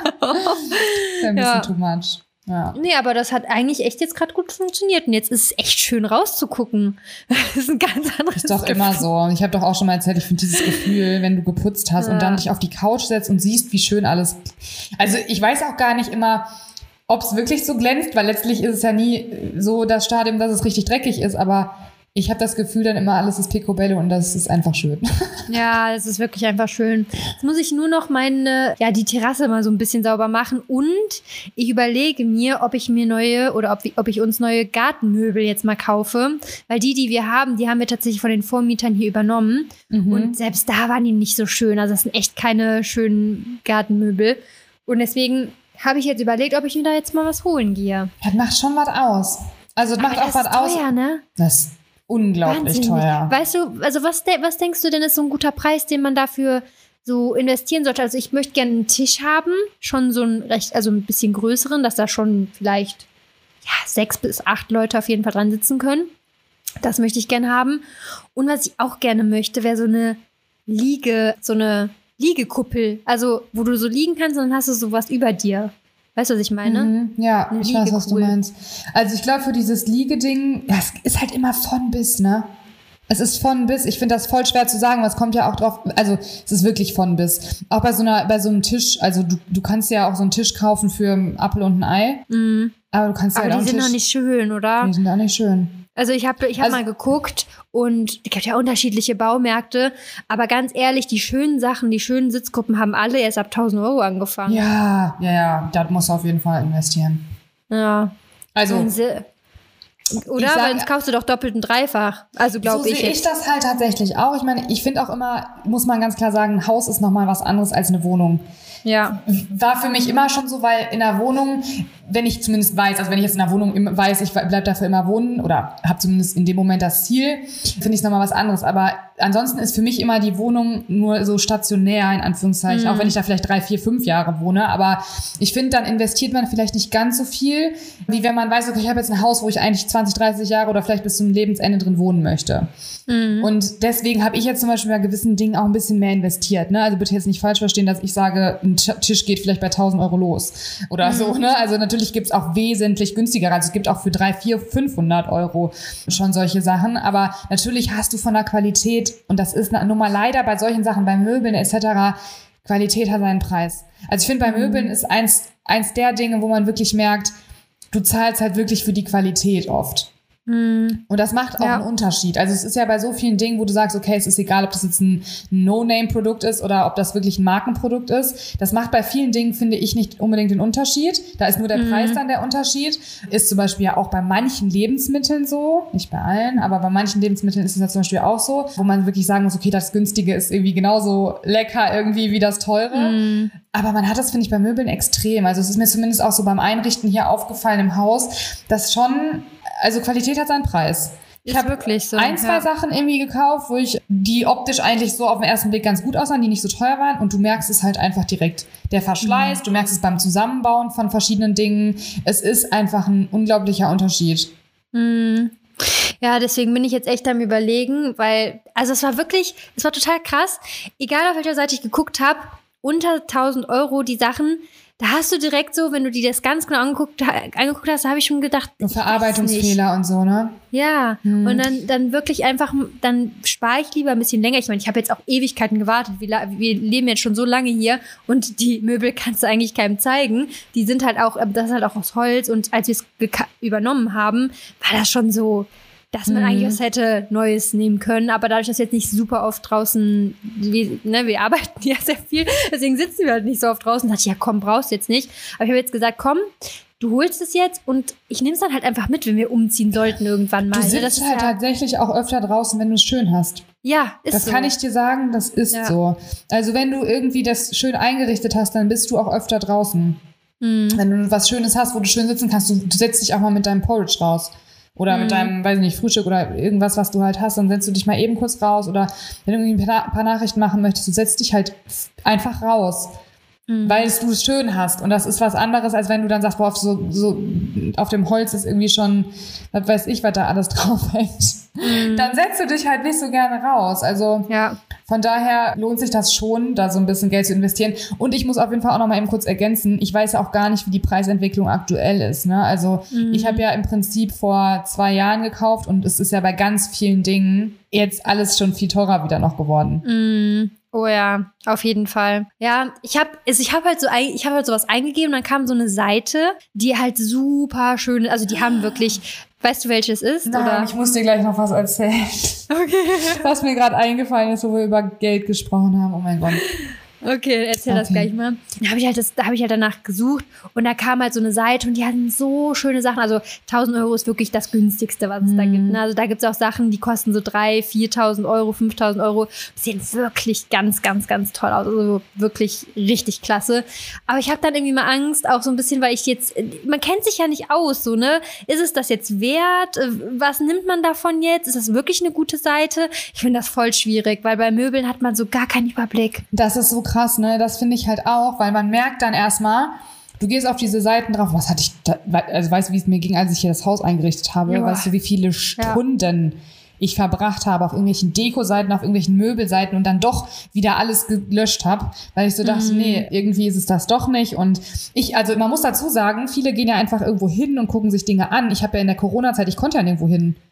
Ein bisschen too much. Ja. Nee, aber das hat eigentlich echt jetzt gerade gut funktioniert. Und jetzt ist es echt schön rauszugucken. Das ist ein ganz anderes Gefühl. Ist doch immer so. Ich habe doch auch schon mal erzählt, ich finde dieses Gefühl, wenn du geputzt hast und dann dich auf die Couch setzt und siehst, wie schön alles. Also ich weiß auch gar nicht immer, ob es wirklich so glänzt, weil letztlich ist es ja nie so das Stadium, dass es richtig dreckig ist, aber ich habe das Gefühl dann immer, alles ist Picobello und das ist einfach schön. Ja, es ist wirklich einfach schön. Jetzt muss ich nur noch die Terrasse mal so ein bisschen sauber machen und ich überlege mir, ob ich mir ob ich uns neue Gartenmöbel jetzt mal kaufe, weil die wir haben, die haben wir tatsächlich von den Vormietern hier übernommen und selbst da waren die nicht so schön, also das sind echt keine schönen Gartenmöbel und deswegen habe ich jetzt überlegt, ob ich mir da jetzt mal was holen gehe. Das macht schon was aus. Also das macht auch was aus. Das ist teuer, ne? Das ist unglaublich Wahnsinnig teuer. Weißt du, also was denkst du denn, ist so ein guter Preis, den man dafür so investieren sollte? Also ich möchte gerne einen Tisch haben, schon so ein bisschen größeren, dass da schon vielleicht 6 bis 8 Leute auf jeden Fall dran sitzen können. Das möchte ich gerne haben. Und was ich auch gerne möchte, wäre so eine Liegekuppel, also wo du so liegen kannst und dann hast du sowas über dir. Weißt du, was ich meine? Ja, ich weiß, was du meinst. Also ich glaube, für dieses Liegeding, das ist halt immer von bis, ne? Es ist von bis. Ich finde das voll schwer zu sagen, was kommt ja auch drauf. Also es ist wirklich von bis. Auch bei so einem Tisch, also du kannst ja auch so einen Tisch kaufen für einen Apfel und ein Ei. Aber du kannst aber halt auch die sind noch nicht schön, oder? Die sind auch nicht schön. Also ich hab mal geguckt und es gibt ja unterschiedliche Baumärkte, aber ganz ehrlich, die schönen Sachen, die schönen Sitzgruppen haben alle erst ab 1.000 Euro angefangen. Ja, das musst du auf jeden Fall investieren. Ja. Also... Oder? Weil sonst kaufst du doch doppelt und dreifach. Also glaube ich. So sehe ich das halt tatsächlich auch. Ich meine, ich finde auch immer, muss man ganz klar sagen, ein Haus ist nochmal was anderes als eine Wohnung. Ja. War für mich immer schon so, weil in einer Wohnung, wenn ich zumindest weiß, also wenn ich jetzt in einer Wohnung weiß, ich bleib dafür immer wohnen oder habe zumindest in dem Moment das Ziel, finde ich es nochmal was anderes. Aber ansonsten ist für mich immer die Wohnung nur so stationär, in Anführungszeichen, auch wenn ich da vielleicht 3, 4, 5 Jahre wohne. Aber ich finde, dann investiert man vielleicht nicht ganz so viel, wie wenn man weiß, okay, ich habe jetzt ein Haus, wo ich eigentlich 20, 30 Jahre oder vielleicht bis zum Lebensende drin wohnen möchte. Und deswegen habe ich jetzt zum Beispiel bei gewissen Dingen auch ein bisschen mehr investiert. Ne? Also bitte jetzt nicht falsch verstehen, dass ich sage, ein Tisch geht vielleicht bei 1.000 Euro los oder so. Ne? Also natürlich gibt es auch wesentlich günstigere. Also es gibt auch für 300, 400, 500 Euro schon solche Sachen. Aber natürlich hast du von der Qualität, und das ist nun mal leider bei solchen Sachen, bei Möbeln etc., Qualität hat seinen Preis. Also ich finde, bei Möbeln ist eins der Dinge, wo man wirklich merkt, du zahlst halt wirklich für die Qualität oft. Und das macht auch einen Unterschied. Also es ist ja bei so vielen Dingen, wo du sagst, okay, es ist egal, ob das jetzt ein No-Name-Produkt ist oder ob das wirklich ein Markenprodukt ist. Das macht bei vielen Dingen, finde ich, nicht unbedingt den Unterschied. Da ist nur der Preis dann der Unterschied. Ist zum Beispiel ja auch bei manchen Lebensmitteln so. Nicht bei allen, aber bei manchen Lebensmitteln ist es ja zum Beispiel auch so, wo man wirklich sagen muss, okay, das Günstige ist irgendwie genauso lecker irgendwie wie das Teure. Aber man hat das, finde ich, bei Möbeln extrem. Also es ist mir zumindest auch so beim Einrichten hier aufgefallen im Haus, dass schon... Also Qualität hat seinen Preis. Ich habe wirklich so. Zwei Sachen irgendwie gekauft, die optisch eigentlich so auf den ersten Blick ganz gut aussahen, die nicht so teuer waren. Und du merkst es halt einfach direkt. Der Verschleiß, du merkst es beim Zusammenbauen von verschiedenen Dingen. Es ist einfach ein unglaublicher Unterschied. Ja, deswegen bin ich jetzt echt am Überlegen, weil, also es war total krass. Egal auf welcher Seite ich geguckt habe, unter 1.000 Euro die Sachen, da hast du direkt so, wenn du dir das ganz genau angeguckt hast, da habe ich schon gedacht, Verarbeitungsfehler und so, ne? Ja, und dann wirklich einfach, dann spare ich lieber ein bisschen länger. Ich meine, ich habe jetzt auch Ewigkeiten gewartet. Wir leben jetzt schon so lange hier und die Möbel kannst du eigentlich keinem zeigen. Die sind halt auch, das ist halt auch aus Holz, und als wir es übernommen haben, war das schon so, dass man eigentlich was hätte Neues nehmen können, aber dadurch, dass jetzt nicht super oft draußen, wir arbeiten ja sehr viel, deswegen sitzen wir halt nicht so oft draußen, dachte ich, ja komm, brauchst du jetzt nicht. Aber ich habe jetzt gesagt, komm, du holst es jetzt und ich nehme es dann halt einfach mit, wenn wir umziehen sollten irgendwann mal. Du sitzt halt tatsächlich auch öfter draußen, wenn du es schön hast. Ja, ist das so. Das kann ich dir sagen, das ist so. Also wenn du irgendwie das schön eingerichtet hast, dann bist du auch öfter draußen. Wenn du was Schönes hast, wo du schön sitzen kannst, du setzt dich auch mal mit deinem Porridge raus. Oder mit deinem, weiß ich nicht, Frühstück oder irgendwas, was du halt hast, dann setzt du dich mal eben kurz raus. Oder wenn du irgendwie ein paar Nachrichten machen möchtest, du setzt dich halt einfach raus. Weil du es schön hast. Und das ist was anderes, als wenn du dann sagst, boah, so auf dem Holz ist irgendwie schon, was weiß ich, was da alles drauf hängt. Dann setzt du dich halt nicht so gerne raus. Also von daher lohnt sich das schon, da so ein bisschen Geld zu investieren. Und ich muss auf jeden Fall auch noch mal eben kurz ergänzen, ich weiß ja auch gar nicht, wie die Preisentwicklung aktuell ist. Ne? Also ich habe ja im Prinzip vor 2 Jahren gekauft und es ist ja bei ganz vielen Dingen jetzt alles schon viel teurer wieder noch geworden. Oh ja, auf jeden Fall. Ja, ich hab halt sowas eingegeben und dann kam so eine Seite, die halt super schön, also die haben wirklich, weißt du, welches ist? Nein, oder? Ich muss dir gleich noch was erzählen. Okay. Was mir gerade eingefallen ist, wo wir über Geld gesprochen haben. Oh mein Gott. Okay, erzähl das gleich mal. Da habe ich halt danach gesucht und da kam halt so eine Seite und die hatten so schöne Sachen. Also 1.000 Euro ist wirklich das günstigste, was es da gibt. Also da gibt es auch Sachen, die kosten so 3.000, 4.000 Euro, 5.000 Euro. Die sehen wirklich ganz, ganz, ganz toll aus. Also wirklich richtig klasse. Aber ich habe dann irgendwie mal Angst, auch so ein bisschen, weil man kennt sich ja nicht aus, so, ne? Ist es das jetzt wert? Was nimmt man davon jetzt? Ist das wirklich eine gute Seite? Ich finde das voll schwierig, weil bei Möbeln hat man so gar keinen Überblick. Das ist so krass, ne? Das finde ich halt auch, weil man merkt dann erstmal, du gehst auf diese Seiten drauf, was hatte ich da, also weißt du, wie es mir ging, als ich hier das Haus eingerichtet habe, weißt du, wie viele Stunden ich verbracht habe auf irgendwelchen Deko-Seiten, auf irgendwelchen Möbelseiten und dann doch wieder alles gelöscht habe, weil ich so dachte, nee, irgendwie ist es das doch nicht. Und also man muss dazu sagen, viele gehen ja einfach irgendwo hin und gucken sich Dinge an. Ich habe ja in der Corona-Zeit, ich konnte ja nirgendwo hin.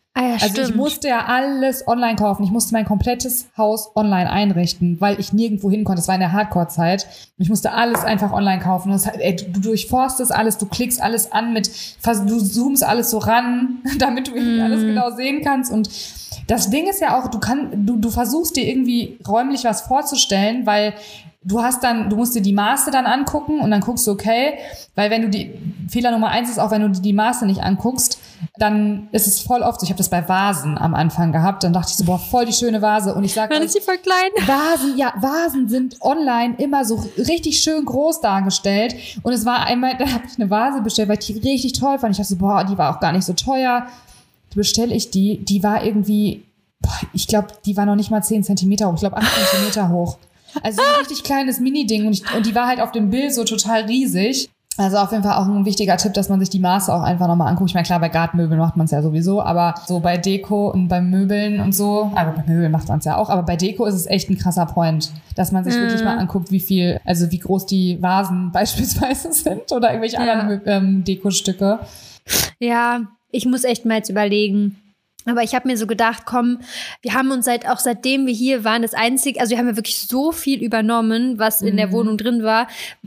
Ah ja, also stimmt. ich musste ja alles online kaufen. Ich musste mein komplettes Haus online einrichten, weil ich nirgendwo hin konnte. Das war in der Hardcore-Zeit. Ich musste alles einfach online kaufen. Das, du durchforstest alles, du klickst alles an du zoomst alles so ran, damit du irgendwie alles genau sehen kannst. Und das Ding ist ja auch, du versuchst dir irgendwie räumlich was vorzustellen, weil du musst dir die Maße dann angucken und dann guckst du, okay, weil wenn du Fehler Nummer 1 ist auch, wenn du die Maße nicht anguckst, dann ist es voll oft so, ich habe das bei Vasen am Anfang gehabt, dann dachte ich so, boah, voll die schöne Vase und ich sage, dann ist sie voll klein. Vasen sind online immer so richtig schön groß dargestellt und es war einmal, da habe ich eine Vase bestellt, weil ich die richtig toll fand, ich dachte so, boah, die war auch gar nicht so teuer, bestelle ich die war irgendwie, ich glaube, die war noch nicht mal 10 Zentimeter hoch, ich glaube 8 Zentimeter hoch. Also ein richtig kleines Mini-Ding und die war halt auf dem Bild so total riesig. Also auf jeden Fall auch ein wichtiger Tipp, dass man sich die Maße auch einfach nochmal anguckt. Ich meine, klar, bei Gartenmöbeln macht man es ja sowieso, aber so bei Deko und bei Möbeln und so, also bei Möbeln macht man es ja auch, aber bei Deko ist es echt ein krasser Point, dass man sich wirklich mal anguckt, wie groß die Vasen beispielsweise sind oder irgendwelche anderen Dekostücke. Ja, ich muss echt mal jetzt überlegen. Aber ich habe mir so gedacht, komm, wir haben uns seitdem wir hier waren, also wir haben ja wirklich so viel übernommen, was in der Wohnung drin war,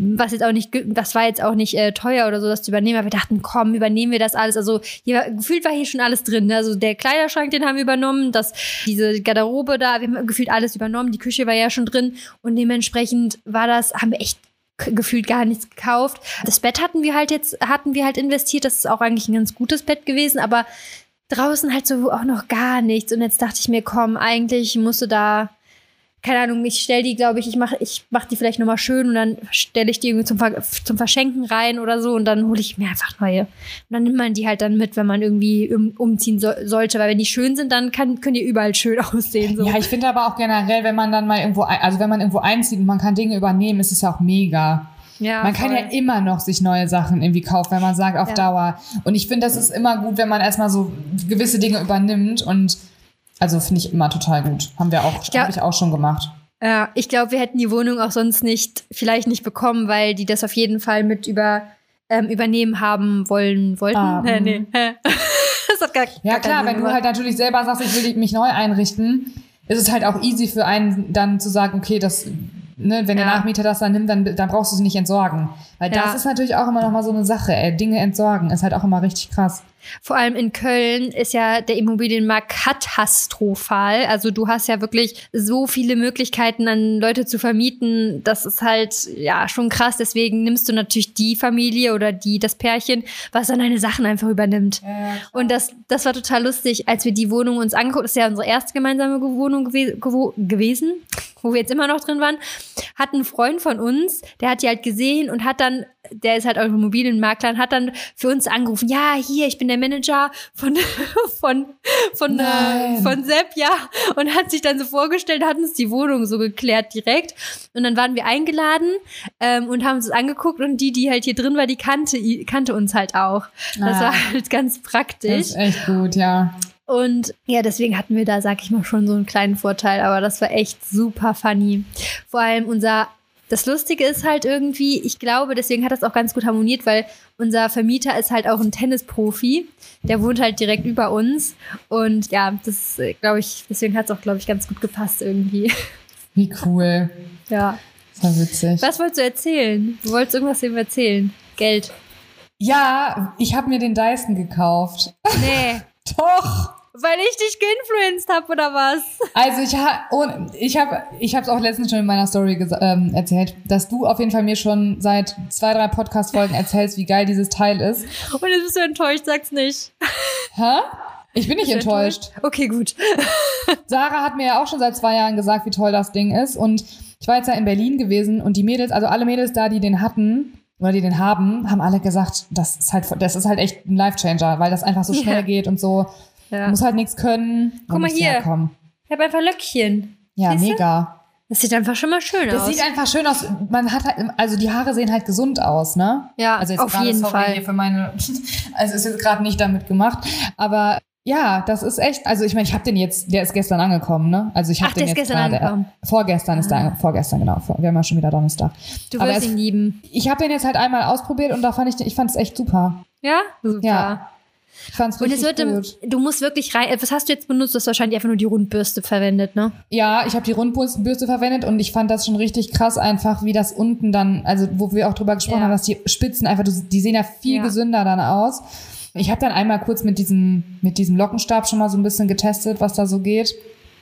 das war jetzt auch nicht teuer oder so, das zu übernehmen, aber wir dachten, komm, übernehmen wir das alles. Also gefühlt war hier schon alles drin. Also der Kleiderschrank, den haben wir übernommen, diese Garderobe da, wir haben gefühlt alles übernommen, die Küche war ja schon drin und dementsprechend haben wir echt gefühlt gar nichts gekauft. Das Bett hatten wir halt investiert, das ist auch eigentlich ein ganz gutes Bett gewesen, aber draußen halt so auch noch gar nichts. Und jetzt dachte ich mir, komm, eigentlich musst du da, keine Ahnung, ich stelle die, glaube ich mach die vielleicht nochmal schön und dann stelle ich die irgendwie zum Verschenken rein oder so und dann hole ich mir einfach neue. Und dann nimmt man die halt dann mit, wenn man irgendwie umziehen sollte, weil wenn die schön sind, dann können die überall schön aussehen. So. Ja, ich finde aber auch generell, wenn man dann mal irgendwo einzieht und man kann Dinge übernehmen, ist es ja auch mega. Ja, man kann ja immer noch sich neue Sachen irgendwie kaufen, wenn man sagt, auf Dauer. Und ich finde, das ist immer gut, wenn man erstmal so gewisse Dinge übernimmt. Und also finde ich immer total gut. Habe ich auch schon gemacht. Ja, ich glaube, wir hätten die Wohnung auch sonst vielleicht nicht bekommen, weil die das auf jeden Fall mit übernehmen haben wollten. Nee. Das hat gar klar, wenn du halt natürlich selber sagst, ich will mich neu einrichten, ist es halt auch easy für einen dann zu sagen, okay, wenn der Nachmieter das dann nimmt, dann brauchst du sie nicht entsorgen. Weil das ist natürlich auch immer noch mal so eine Sache. Dinge entsorgen ist halt auch immer richtig krass. Vor allem in Köln ist ja der Immobilienmarkt katastrophal. Also du hast ja wirklich so viele Möglichkeiten, an Leute zu vermieten. Das ist halt schon krass. Deswegen nimmst du natürlich die Familie oder das Pärchen, was dann deine Sachen einfach übernimmt. Ja, und das war total lustig, als wir die Wohnung uns angeguckt, das ist ja unsere erste gemeinsame Wohnung gewesen, wo wir jetzt immer noch drin waren, hat ein Freund von uns, der hat die halt gesehen und der ist halt auch Immobilienmakler und hat dann für uns angerufen, ja, hier, ich bin der Manager von Sepp, ja, und hat sich dann so vorgestellt, hat uns die Wohnung so geklärt direkt und dann waren wir eingeladen und haben uns das angeguckt und die halt hier drin war, die kannte uns halt auch. Das war halt ganz praktisch. Das ist echt gut, ja. Und ja, deswegen hatten wir da, sag ich mal, schon so einen kleinen Vorteil, aber das war echt super funny. Vor allem das Lustige ist halt irgendwie, ich glaube, deswegen hat das auch ganz gut harmoniert, weil unser Vermieter ist halt auch ein Tennisprofi. Der wohnt halt direkt über uns. Und ja, das glaube ich, deswegen hat es auch, glaube ich, ganz gut gepasst irgendwie. Wie cool. Ja. Das war witzig. Was wolltest du erzählen? Du wolltest irgendwas eben erzählen. Geld. Ja, ich habe mir den Dyson gekauft. Nee. Doch. Weil ich dich geinfluenced habe, oder was? Also ich habe es auch letztens schon in meiner Story erzählt, dass du auf jeden Fall mir schon seit 2-3 Podcast-Folgen erzählst, wie geil dieses Teil ist. Und jetzt bist du enttäuscht, sag's nicht. Hä? Ich bin nicht enttäuscht. Okay, gut. Sarah hat mir ja auch schon seit 2 Jahren gesagt, wie toll das Ding ist. Und ich war jetzt ja in Berlin gewesen und die Mädels, also alle Mädels da, die den hatten oder die den haben alle gesagt, das ist halt echt ein Life-Changer, weil das einfach so schnell geht und so. Ja. Muss halt nichts können. Guck mal hier. Ich habe einfach Löckchen. Ja, siehst mega. Das sieht einfach schon mal schön aus. Das sieht einfach schön aus. Man hat halt, also die Haare sehen halt gesund aus, ne? Ja, also jetzt auf jeden Fall. Hier für also ist jetzt gerade nicht damit gemacht. Aber ja, das ist echt, also ich meine, der ist gestern angekommen, ne? Also ich habe den jetzt gerade, vorgestern ist der, vorgestern, genau. Wir haben ja schon wieder Donnerstag. Du wirst ihn lieben. Ich habe den jetzt halt einmal ausprobiert und ich fand es echt super. Ja? Super. Ja. Ich fand's richtig gut. Du musst wirklich rein. Was hast du jetzt benutzt? Du hast wahrscheinlich einfach nur die Rundbürste verwendet, ne? Ja, ich habe die Rundbürste verwendet und ich fand das schon richtig krass einfach, wie das unten dann, also wo wir auch drüber gesprochen haben, dass die Spitzen einfach, die sehen ja viel gesünder dann aus. Ich habe dann einmal kurz mit diesem Lockenstab schon mal so ein bisschen getestet, was da so geht.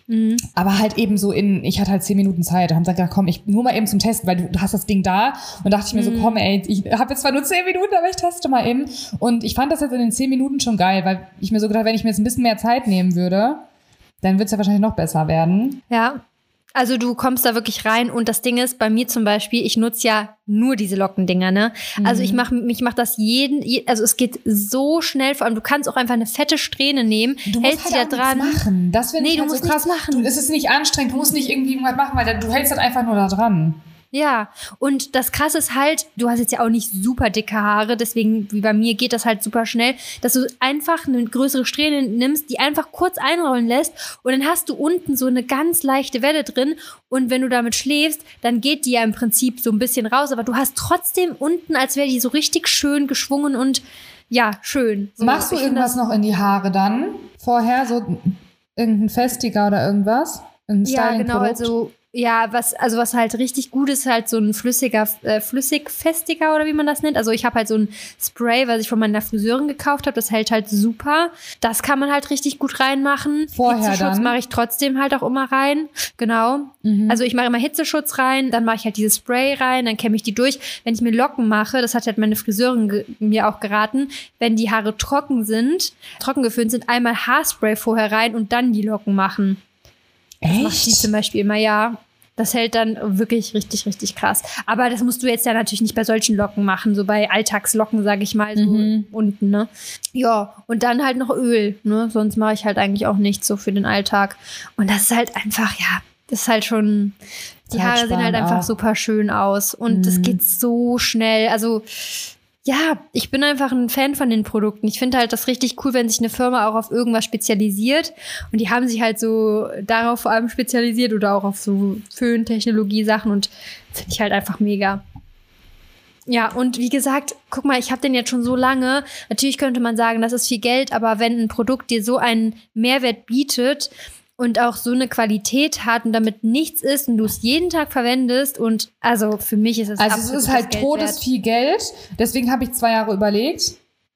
Aber halt eben so ich hatte halt 10 Minuten Zeit. Da haben sie gesagt, komm, nur mal eben zum Testen, weil du hast das Ding da. Und dachte ich mir so, komm, ey, ich habe jetzt zwar nur 10 Minuten, aber ich teste mal eben. Und ich fand das jetzt in den 10 Minuten schon geil, weil ich mir so gedacht, wenn ich mir jetzt ein bisschen mehr Zeit nehmen würde, dann wird's ja wahrscheinlich noch besser werden. Ja. Also du kommst da wirklich rein und das Ding ist, bei mir zum Beispiel, ich nutze ja nur diese Lockendinger, ne? Also ich mach das also es geht so schnell, vor allem du kannst auch einfach eine fette Strähne nehmen, du hältst musst halt die da dran. Machen. Das finde ich halt so krass. Machen. Es ist nicht anstrengend, du musst nicht irgendwie irgendwas machen, weil du hältst halt einfach nur da dran. Ja, und das Krasse ist halt, du hast jetzt ja auch nicht super dicke Haare, deswegen, wie bei mir, geht das halt super schnell, dass du einfach eine größere Strähne nimmst, die einfach kurz einrollen lässt und dann hast du unten so eine ganz leichte Welle drin und wenn du damit schläfst, dann geht die ja im Prinzip so ein bisschen raus, aber du hast trotzdem unten, als wäre die so richtig schön geschwungen und ja, schön. So, machst du irgendwas noch in die Haare dann vorher, so irgendein Festiger oder irgendwas? Ja, genau, also ja, was halt richtig gut ist, halt so ein Flüssigfestiger oder wie man das nennt. Also ich habe halt so ein Spray, was ich von meiner Friseurin gekauft habe. Das hält halt super. Das kann man halt richtig gut reinmachen. Vorher Hitzeschutz dann? Mache ich trotzdem halt auch immer rein. Genau. Also ich mache immer Hitzeschutz rein, dann mache ich halt dieses Spray rein, dann kämme ich die durch. Wenn ich mir Locken mache, das hat halt meine Friseurin mir auch geraten, wenn die Haare trocken geföhnt sind, einmal Haarspray vorher rein und dann die Locken machen. Das macht die zum Beispiel immer, ja. Das hält dann wirklich richtig, richtig krass. Aber das musst du jetzt ja natürlich nicht bei solchen Locken machen, so bei Alltagslocken, sage ich mal, so unten, ne? Ja, und dann halt noch Öl, ne? Sonst mache ich halt eigentlich auch nichts so für den Alltag. Und das ist halt einfach, ja, das ist halt schon, die Haare sehen halt einfach super schön aus. Und das geht so schnell, also ja, ich bin einfach ein Fan von den Produkten. Ich finde halt das richtig cool, wenn sich eine Firma auch auf irgendwas spezialisiert. Und die haben sich halt so darauf vor allem spezialisiert oder auch auf so Föhntechnologie-Sachen und finde ich halt einfach mega. Ja, und wie gesagt, guck mal, ich habe den jetzt schon so lange. Natürlich könnte man sagen, das ist viel Geld, aber wenn ein Produkt dir so einen Mehrwert bietet und auch so eine Qualität hat und damit nichts ist und du es jeden Tag verwendest und also für mich ist es also es ist halt todesviel Geld, deswegen habe ich 2 Jahre überlegt,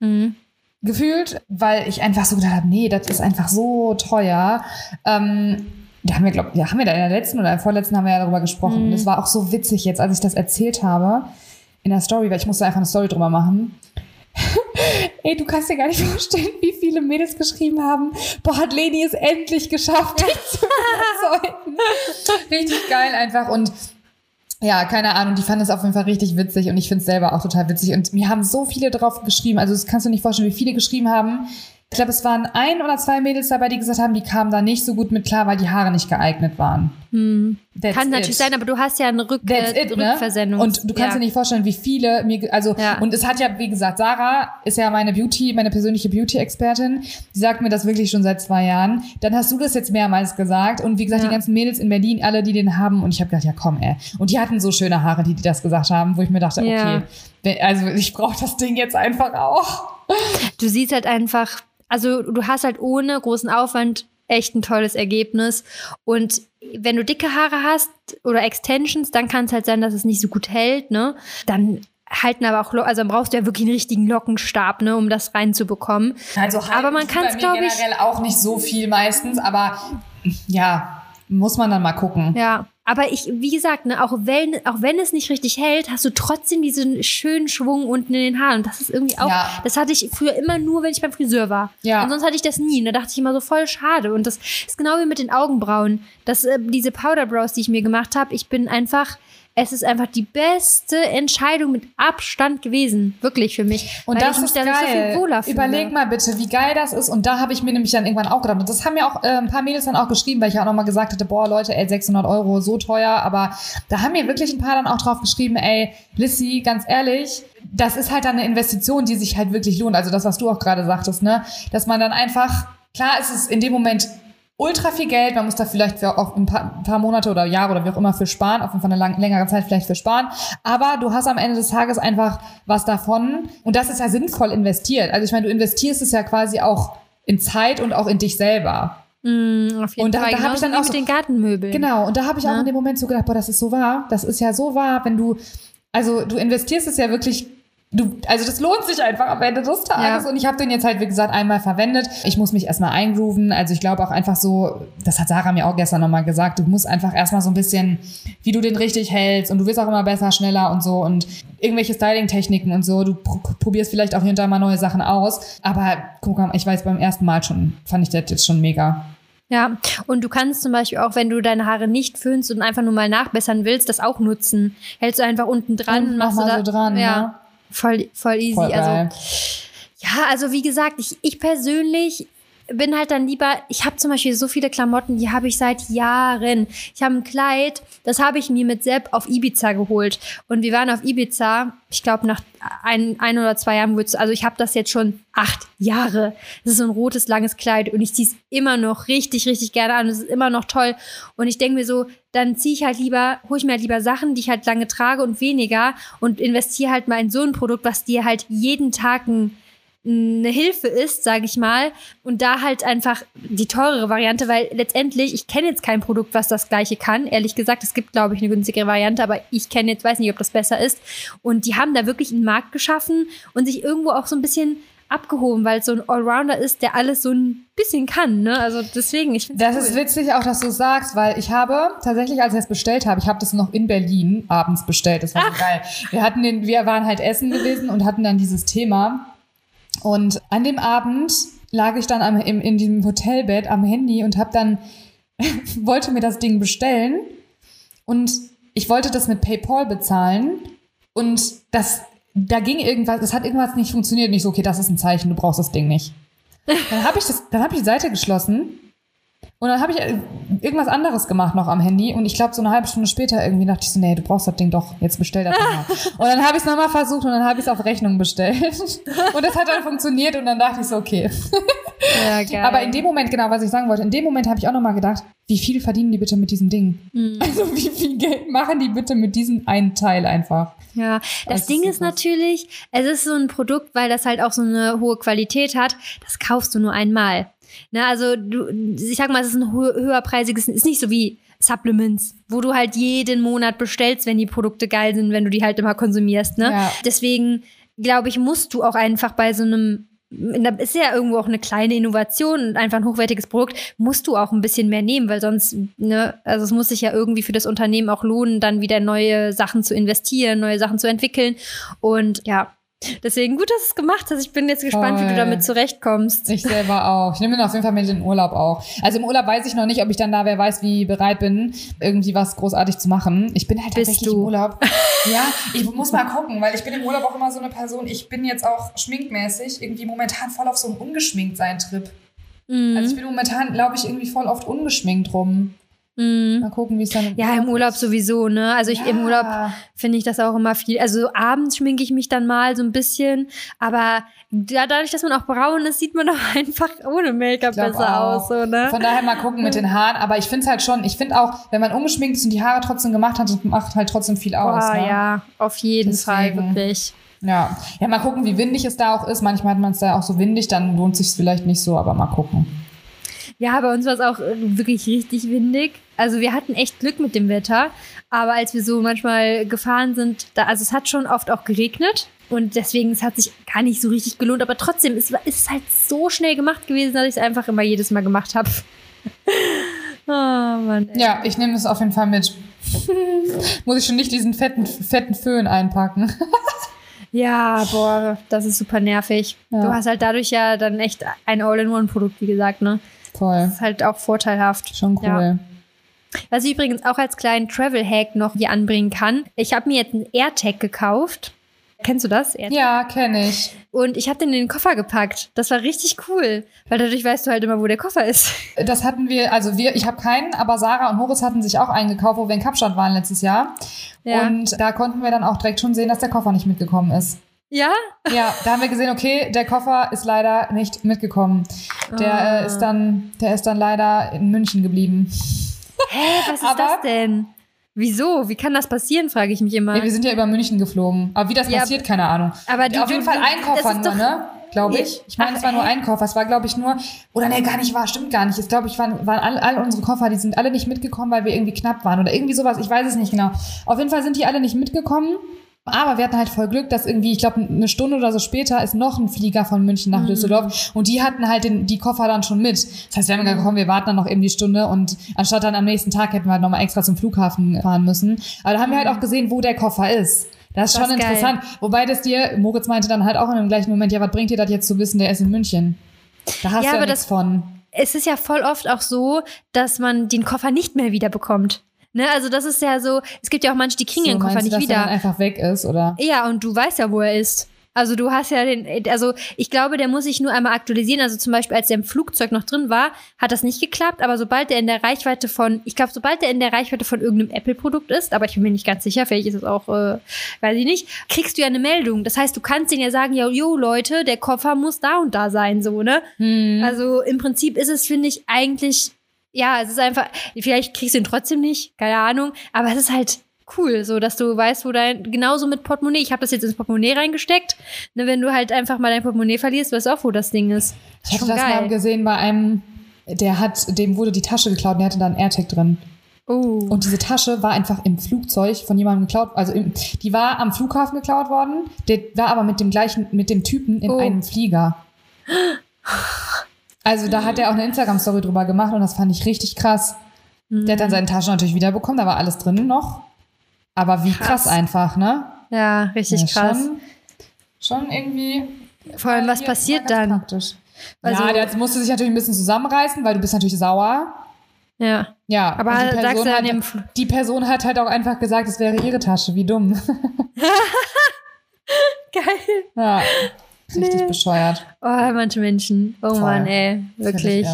gefühlt, weil ich einfach so gedacht habe, nee, das ist einfach so teuer. Da haben wir da in der letzten oder vorletzten haben wir ja darüber gesprochen und es war auch so witzig jetzt, als ich das erzählt habe in der Story, weil ich musste einfach eine Story drüber machen. Ey, du kannst dir gar nicht vorstellen, wie viele Mädels geschrieben haben, boah, hat Leni es endlich geschafft, dich zu überzeugen. Richtig geil einfach und ja, keine Ahnung, die fanden es auf jeden Fall richtig witzig und ich finde es selber auch total witzig und mir haben so viele drauf geschrieben, also das kannst du nicht vorstellen, wie viele geschrieben haben. Ich glaube, es waren 1 oder 2 Mädels dabei, die gesagt haben, die kamen da nicht so gut mit klar, weil die Haare nicht geeignet waren. Kann natürlich sein, aber du hast ja eine Rückversendung. Ne? Und du kannst dir nicht vorstellen, wie viele mir, und es hat ja, wie gesagt, Sarah ist ja meine persönliche Beauty-Expertin. Die sagt mir das wirklich schon seit 2 Jahren. Dann hast du das jetzt mehrmals gesagt. Und wie gesagt, die ganzen Mädels in Berlin, alle, die den haben. Und ich habe gedacht, ja komm, ey. Und die hatten so schöne Haare, die das gesagt haben, wo ich mir dachte, okay, also ich brauche das Ding jetzt einfach auch. Du siehst halt einfach, also du hast halt ohne großen Aufwand echt ein tolles Ergebnis. Und wenn du dicke Haare hast oder Extensions, dann kann es halt sein, dass es nicht so gut hält, ne? Dann halten aber auch, also dann brauchst du ja wirklich einen richtigen Lockenstab, ne, um das reinzubekommen. Also aber man kann es, glaube ich, generell auch nicht so viel meistens, aber ja, muss man dann mal gucken. Ja, aber wie gesagt, ne, auch wenn es nicht richtig hält, hast du trotzdem diesen schönen Schwung unten in den Haaren. Und das ist irgendwie auch, das hatte ich früher immer nur, wenn ich beim Friseur war. Ja. Und sonst hatte ich das nie. Und da dachte ich immer so voll schade. Und das ist genau wie mit den Augenbrauen. Diese Powderbrows, die ich mir gemacht habe, es ist einfach die beste Entscheidung mit Abstand gewesen. Wirklich für mich. Und das ist geil. So viel wohler fühle. Überleg mal bitte, wie geil das ist. Und da habe ich mir nämlich dann irgendwann auch gedacht. Und das haben mir auch ein paar Mädels dann auch geschrieben, weil ich ja auch nochmal gesagt hatte, boah, Leute, 600 €, so teuer. Aber da haben mir wirklich ein paar dann auch drauf geschrieben, Lissy, ganz ehrlich, das ist halt dann eine Investition, die sich halt wirklich lohnt. Also das, was du auch gerade sagtest, ne? Dass man dann einfach, klar ist es in dem Moment ultra viel Geld, man muss da vielleicht für auch ein paar Monate oder Jahre oder wie auch immer für sparen, auf jeden Fall eine längere Zeit vielleicht für sparen, aber du hast am Ende des Tages einfach was davon und das ist ja sinnvoll investiert. Also ich meine, du investierst es ja quasi auch in Zeit und auch in dich selber. Auf jeden Fall. Da habe ich dann auch mit den Gartenmöbeln. Genau, und da habe ich auch in dem Moment so gedacht, boah, das ist so wahr, das ist ja so wahr, wenn du investierst es ja wirklich. Also das lohnt sich einfach am Ende des Tages. Ja. Und ich habe den jetzt halt, wie gesagt, einmal verwendet. Ich muss mich erstmal eingrooven. Also ich glaube auch einfach so, das hat Sarah mir auch gestern nochmal gesagt, du musst einfach erstmal so ein bisschen, wie du den richtig hältst und du wirst auch immer besser, schneller und so und irgendwelche Styling-Techniken und so. Du probierst vielleicht auch hier und da mal neue Sachen aus. Aber guck mal, ich weiß, beim ersten Mal schon, fand ich das jetzt schon mega. Ja, und du kannst zum Beispiel auch, wenn du deine Haare nicht föhnst und einfach nur mal nachbessern willst, das auch nutzen. Hältst du einfach unten dran und machst du da so dran, ja. Ne? Voll easy. Voll geil. Also wie gesagt, ich persönlich bin halt dann lieber, ich habe zum Beispiel so viele Klamotten, die habe ich seit Jahren. Ich habe ein Kleid, das habe ich mir mit Sepp auf Ibiza geholt. Und wir waren auf Ibiza, ich glaube nach ein oder 2 Jahren, also ich habe das jetzt schon 8 Jahre. Das ist so ein rotes, langes Kleid und ich ziehe es immer noch richtig, richtig gerne an. Es ist immer noch toll. Und ich denke mir so, dann hole ich mir halt lieber Sachen, die ich halt lange trage und weniger und investiere halt mal in so ein Produkt, was dir halt jeden Tag eine Hilfe ist, sage ich mal, und da halt einfach die teurere Variante, weil letztendlich, ich kenne jetzt kein Produkt, was das Gleiche kann, ehrlich gesagt, es gibt, glaube ich, eine günstigere Variante, aber ich weiß nicht, ob das besser ist und die haben da wirklich einen Markt geschaffen und sich irgendwo auch so ein bisschen abgehoben, weil es so ein Allrounder ist, der alles so ein bisschen kann, ne? Also deswegen, ich finde das cool. Ist witzig auch, dass du sagst, weil ich habe tatsächlich, als ich das bestellt habe, ich habe das noch in Berlin abends bestellt, das war so geil. Wir waren halt essen gewesen und hatten dann dieses Thema und an dem Abend lag ich dann in diesem Hotelbett am Handy und wollte mir das Ding bestellen und ich wollte das mit PayPal bezahlen und da ging irgendwas, es hat irgendwas nicht funktioniert. Nicht so, okay, das ist ein Zeichen, du brauchst das Ding nicht. Dann habe ich die Seite geschlossen und dann habe ich irgendwas anderes gemacht noch am Handy und ich glaube so eine halbe Stunde später irgendwie dachte ich so, nee, du brauchst das Ding doch, jetzt bestell das mal. Und dann habe ich es nochmal versucht und dann habe ich es auf Rechnung bestellt und das hat dann funktioniert und dann dachte ich so, okay. Ja, geil. Aber in dem Moment, genau, was ich sagen wollte, in dem Moment habe ich auch nochmal gedacht, wie viel verdienen die bitte mit diesem Ding? Also wie viel Geld machen die bitte mit diesem einen Teil einfach? Ja, das Ding ist natürlich, es ist so ein Produkt, weil das halt auch so eine hohe Qualität hat, das kaufst du nur einmal. Ne, also ich sag mal, es ist ein höherpreisiges, ist nicht so wie Supplements, wo du halt jeden Monat bestellst, wenn die Produkte geil sind, wenn du die halt immer konsumierst. Ne? Ja. Deswegen, glaube ich, musst du auch einfach bei so einem, ist ja irgendwo auch eine kleine Innovation und einfach ein hochwertiges Produkt, musst du auch ein bisschen mehr nehmen, weil sonst, ne, also es muss sich ja irgendwie für das Unternehmen auch lohnen, dann wieder neue Sachen zu investieren, neue Sachen zu entwickeln und ja, deswegen gut, dass du es gemacht hast. Ich bin jetzt gespannt, wie du damit zurechtkommst. Ich selber auch. Ich nehme mir auf jeden Fall mit in den Urlaub auch. Also im Urlaub weiß ich noch nicht, ob ich dann da, wer weiß, wie bereit bin, irgendwie was großartig zu machen. Ich bin halt tatsächlich im Urlaub. Ja, ich muss mal gucken, weil ich bin im Urlaub auch immer so eine Person. Ich bin jetzt auch schminkmäßig irgendwie momentan voll auf so einem Ungeschminkt-Sein-Trip. Also ich bin momentan, glaube ich, irgendwie voll oft ungeschminkt rum. Mal gucken, wie es dann ja, im Urlaub sowieso, ne? Also im Urlaub finde ich das auch immer viel. Also abends schminke ich mich dann mal so ein bisschen, aber dadurch, dass man auch braun ist, sieht man doch einfach ohne Make-up besser aus, so, ne? Von daher mal gucken mit den Haaren, aber ich finde es halt schon, ich finde auch, wenn man ungeschminkt ist und die Haare trotzdem gemacht hat, das macht halt trotzdem viel aus. Ne? Ja, auf jeden Fall, wirklich. Ja, mal gucken, wie windig es da auch ist. Manchmal hat man es da auch so windig, dann lohnt es sich vielleicht nicht so, aber mal gucken. Ja, bei uns war es auch wirklich richtig windig. Also wir hatten echt Glück mit dem Wetter. Aber als wir so manchmal gefahren sind, also es hat schon oft auch geregnet. Und deswegen, es hat sich gar nicht so richtig gelohnt. Aber trotzdem, es ist halt so schnell gemacht gewesen, dass ich es einfach immer jedes Mal gemacht habe. Oh Mann, ey. Ja, ich nehme es auf jeden Fall mit. Muss ich schon nicht diesen fetten Föhn einpacken. Ja, boah, das ist super nervig. Ja. Du hast halt dadurch ja dann echt ein All-in-One-Produkt, wie gesagt, ne? Voll. Das ist halt auch vorteilhaft. Schon cool. Ja. Was ich übrigens auch als kleinen Travel-Hack noch hier anbringen kann. Ich habe mir jetzt einen AirTag gekauft. Kennst du das? AirTag? Ja, kenne ich. Und ich habe den in den Koffer gepackt. Das war richtig cool, weil dadurch weißt du halt immer, wo der Koffer ist. Das hatten ich habe keinen, aber Sarah und Moritz hatten sich auch einen gekauft, wo wir in Kapstadt waren letztes Jahr. Ja. Und da konnten wir dann auch direkt schon sehen, dass der Koffer nicht mitgekommen ist. Ja? Ja, da haben wir gesehen, okay, der Koffer ist leider nicht mitgekommen. Der ist dann leider in München geblieben. Hä, was ist das denn? Wieso? Wie kann das passieren, frage ich mich immer. Ja, wir sind ja über München geflogen. Aber wie das passiert, keine Ahnung. Aber auf jeden Fall ein Koffer nur, ne? Glaube ich. Ich meine, es war nur ein Koffer. Es war, glaube ich, nur... Oder nee, gar nicht wahr. Stimmt gar nicht. Ich glaube, waren all unsere Koffer, die sind alle nicht mitgekommen, weil wir irgendwie knapp waren. Oder irgendwie sowas. Ich weiß es nicht genau. Auf jeden Fall sind die alle nicht mitgekommen. Aber wir hatten halt voll Glück, dass irgendwie, ich glaube, eine Stunde oder so später ist noch ein Flieger von München nach Düsseldorf und die hatten halt die Koffer dann schon mit. Das heißt, wir haben gesagt, komm, wir warten dann noch eben die Stunde und anstatt dann am nächsten Tag hätten wir halt nochmal extra zum Flughafen fahren müssen. Aber da haben wir halt auch gesehen, wo der Koffer ist. Das ist schon interessant. Geil. Wobei Moritz meinte dann halt auch in dem gleichen Moment, ja, was bringt dir das jetzt zu wissen, der ist in München? Da hast du ja nichts von. Es ist ja voll oft auch so, dass man den Koffer nicht mehr wiederbekommt. Ne, also das ist ja so, es gibt ja auch manche, die kriegen ihren Koffer nicht wieder. Dass er dann einfach weg ist, oder? Ja, und du weißt ja, wo er ist. Also du hast ja ich glaube, der muss sich nur einmal aktualisieren. Also zum Beispiel, als der im Flugzeug noch drin war, hat das nicht geklappt. Aber sobald er in der Reichweite von irgendeinem Apple-Produkt ist, aber ich bin mir nicht ganz sicher, vielleicht ist es auch, weiß ich nicht, kriegst du ja eine Meldung. Das heißt, du kannst denen ja sagen, jo Leute, der Koffer muss da und da sein, so, ne? Also im Prinzip ist es, finde ich, eigentlich... Ja, es ist einfach, vielleicht kriegst du ihn trotzdem nicht, keine Ahnung, aber es ist halt cool, so dass du weißt, wo genauso mit Portemonnaie, ich habe das jetzt ins Portemonnaie reingesteckt, ne, wenn du halt einfach mal dein Portemonnaie verlierst, weißt du auch, wo das Ding ist. Ich habe das mal gesehen bei einem, dem wurde die Tasche geklaut und der hatte da einen AirTag drin. Oh. Und diese Tasche war einfach im Flugzeug von jemandem geklaut, die war am Flughafen geklaut worden, der war aber mit dem Typen in einem Flieger. Also da hat er auch eine Instagram-Story drüber gemacht und das fand ich richtig krass. Der hat dann seine Tasche natürlich wiederbekommen, da war alles drin noch. Aber wie krass einfach, ne? Ja, richtig krass. Schon irgendwie... Vor allem, was passiert dann? Praktisch. Also, der musste sich natürlich ein bisschen zusammenreißen, weil du bist natürlich sauer. Ja. Ja, aber die Person hat halt auch einfach gesagt, es wäre ihre Tasche, wie dumm. Geil. Ja. Richtig bescheuert. Oh, manche Menschen. Oh Mann, ey. Wirklich.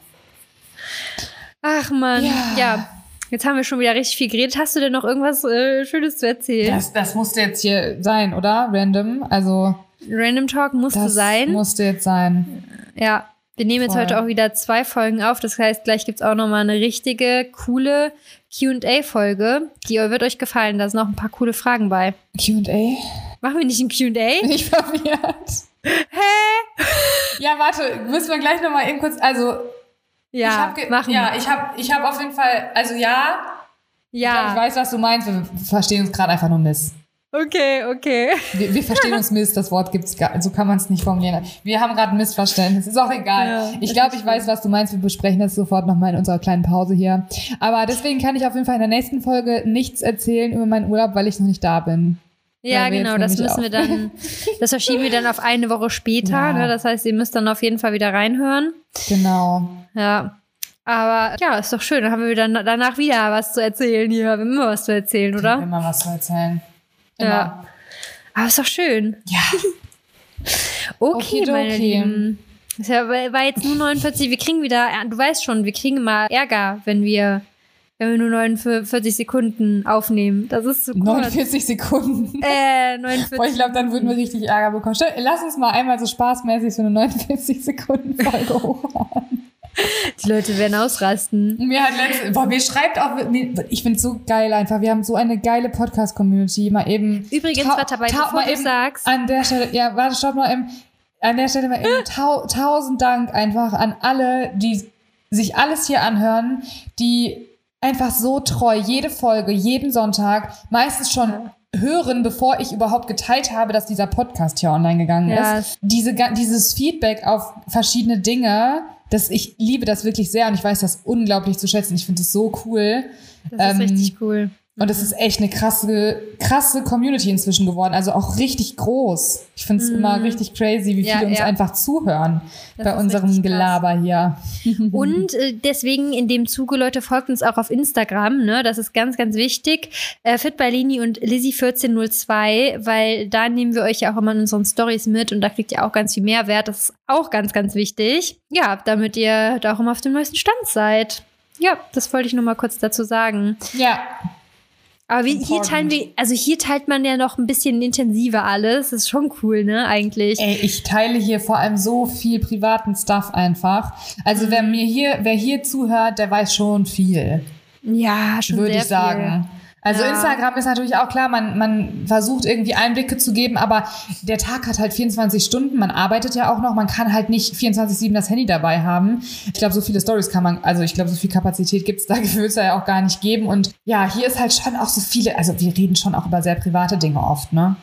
Ach Mann. Ja. Jetzt haben wir schon wieder richtig viel geredet. Hast du denn noch irgendwas Schönes zu erzählen? Das musste jetzt hier sein, oder? Random. Also. Random Talk musste sein. Das musste jetzt sein. Ja. Wir nehmen jetzt heute auch wieder 2 Folgen auf. Das heißt, gleich gibt's auch nochmal eine richtige, coole Q&A-Folge. Die wird euch gefallen. Da sind noch ein paar coole Fragen bei. Q&A? Machen wir nicht ein Q&A? Bin ich verwirrt. Hä? Ja, warte, müssen wir gleich nochmal eben kurz, also... Ja, machen wir. Ja, ich hab auf jeden Fall, also ja. Ich weiß, was du meinst, wir verstehen uns gerade einfach nur Miss. Okay. Wir verstehen uns Miss, das Wort gibt's gar, so kann man es nicht formulieren. Wir haben gerade ein Missverständnis, ist auch egal. Ja, ich glaube, ich weiß, was du meinst, wir besprechen das sofort nochmal in unserer kleinen Pause hier. Aber deswegen kann ich auf jeden Fall in der nächsten Folge nichts erzählen über meinen Urlaub, weil ich noch nicht da bin. Ja, genau, das verschieben wir dann auf eine Woche später. Ja. Ne? Das heißt, ihr müsst dann auf jeden Fall wieder reinhören. Genau. Ja, aber ja, ist doch schön. Dann haben wir dann danach wieder was zu erzählen hier. Wir haben immer was zu erzählen, oder? Immer was zu erzählen. Immer. Ja. Aber ist doch schön. Ja. Okay, meine Lieben. Das war jetzt nur 49. Wir kriegen wieder, du weißt schon, wir kriegen immer Ärger, wenn wir nur 49 Sekunden aufnehmen. Das ist zu kurz. 49 Sekunden? 49. Boah, ich glaube, dann würden wir richtig Ärger bekommen. Lass uns mal einmal so spaßmäßig so eine 49-Sekunden-Folge hochladen. Die Leute werden ausrasten. Mir schreibt auch, ich finde es so geil einfach. Wir haben so eine geile Podcast-Community. Mal eben. Übrigens, warte, bevor du sagst. An der Stelle, ja, warte, stopp mal eben. An der Stelle mal eben 1000 Dank einfach an alle, die sich alles hier anhören, die einfach so treu jede Folge, jeden Sonntag, meistens schon hören, bevor ich überhaupt geteilt habe, dass dieser Podcast hier online gegangen ist. Dieses Feedback auf verschiedene Dinge, ich liebe das wirklich sehr und ich weiß das unglaublich zu schätzen. Ich finde es so cool. Das ist richtig cool. Und es ist echt eine krasse Community inzwischen geworden. Also auch richtig groß. Ich finde es immer richtig crazy, wie viele uns einfach zuhören bei unserem Gelaber hier. Und deswegen in dem Zuge, Leute, folgt uns auch auf Instagram. Ne? Das ist ganz, ganz wichtig. Fit by Lini und Lizzy1402, weil da nehmen wir euch ja auch immer in unseren Stories mit und da kriegt ihr auch ganz viel Mehrwert. Das ist auch ganz, ganz wichtig. Ja, damit ihr da auch immer auf dem neuesten Stand seid. Ja, das wollte ich nur mal kurz dazu sagen. Ja. Aber hier teilt man ja noch ein bisschen intensiver alles. Das ist schon cool, ne, eigentlich. Ey, ich teile hier vor allem so viel privaten Stuff einfach. Also wer hier zuhört, der weiß schon viel. Ja, schon würde sehr ich sagen. Viel. Also Instagram ist natürlich auch klar, man versucht irgendwie Einblicke zu geben, aber der Tag hat halt 24 Stunden, man arbeitet ja auch noch, man kann halt nicht 24/7 das Handy dabei haben. Ich glaube, so viele Stories so viel Kapazität gibt's da, gefühlt ja auch gar nicht geben. Und ja, hier ist halt schon auch so viele, also wir reden schon auch über sehr private Dinge oft, ne?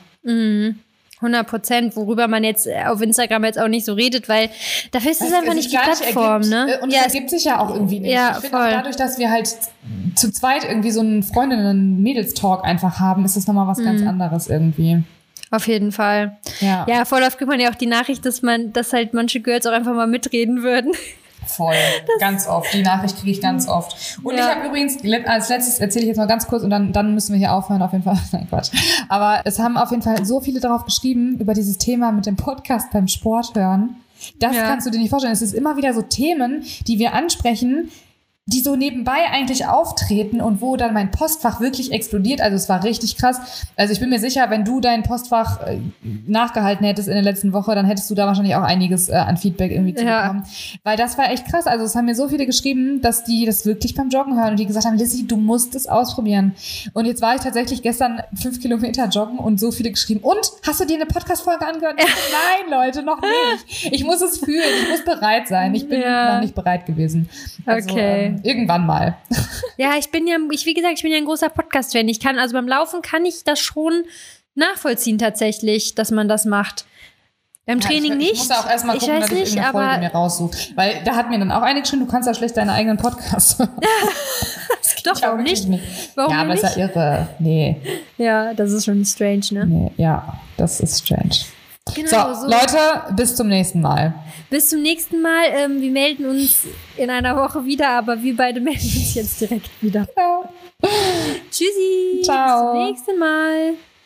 100%, worüber man jetzt auf Instagram jetzt auch nicht so redet, weil dafür ist es einfach nicht die Plattform, ne? Und es ergibt sich ja auch irgendwie nicht. Ja, ich finde auch dadurch, dass wir halt zu zweit irgendwie so einen Freundinnen-Mädels-Talk einfach haben, ist das nochmal was ganz anderes irgendwie. Auf jeden Fall. Ja, voll oft kriegt man ja auch die Nachricht, dass halt manche Girls auch einfach mal mitreden würden. Voll, ganz oft. Die Nachricht kriege ich ganz oft. Und ich habe übrigens, als letztes erzähle ich jetzt mal ganz kurz und dann müssen wir hier aufhören, auf jeden Fall. Nein, Quatsch. Aber es haben auf jeden Fall so viele darauf geschrieben, über dieses Thema mit dem Podcast beim Sport hören. Das kannst du dir nicht vorstellen. Es ist immer wieder so Themen, die wir ansprechen, die so nebenbei eigentlich auftreten und wo dann mein Postfach wirklich explodiert. Also es war richtig krass. Also ich bin mir sicher, wenn du dein Postfach nachgehalten hättest in der letzten Woche, dann hättest du da wahrscheinlich auch einiges an Feedback irgendwie zu bekommen. Weil das war echt krass. Also es haben mir so viele geschrieben, dass die das wirklich beim Joggen hören und die gesagt haben, Lizzie, du musst es ausprobieren. Und jetzt war ich tatsächlich gestern 5 Kilometer joggen und so viele geschrieben. Und, hast du dir eine Podcast-Folge angehört? Nein, Leute, noch nicht. Ich muss es fühlen, ich muss bereit sein. Ich bin noch nicht bereit gewesen. Also, okay. Irgendwann mal. Ja, wie gesagt, ich bin ja ein großer Podcast-Fan. Beim Laufen kann ich das schon nachvollziehen tatsächlich, dass man das macht. Beim Training nicht. Ich muss ja auch erstmal gucken, dass ich irgendeine Folge mir raussuche. Weil da hat mir dann auch eine geschrieben, du kannst ja schlecht deinen eigenen Podcast hören. Doch, warum nicht? Warum ja, aber ist ja irre. Nee. Ja, das ist schon strange, ne? Nee, ja, das ist strange. Genau, so, Leute, bis zum nächsten Mal. Bis zum nächsten Mal. Wir melden uns in einer Woche wieder, aber wir beide melden uns jetzt direkt wieder. Ja. Tschüssi. Ciao. Bis zum nächsten Mal.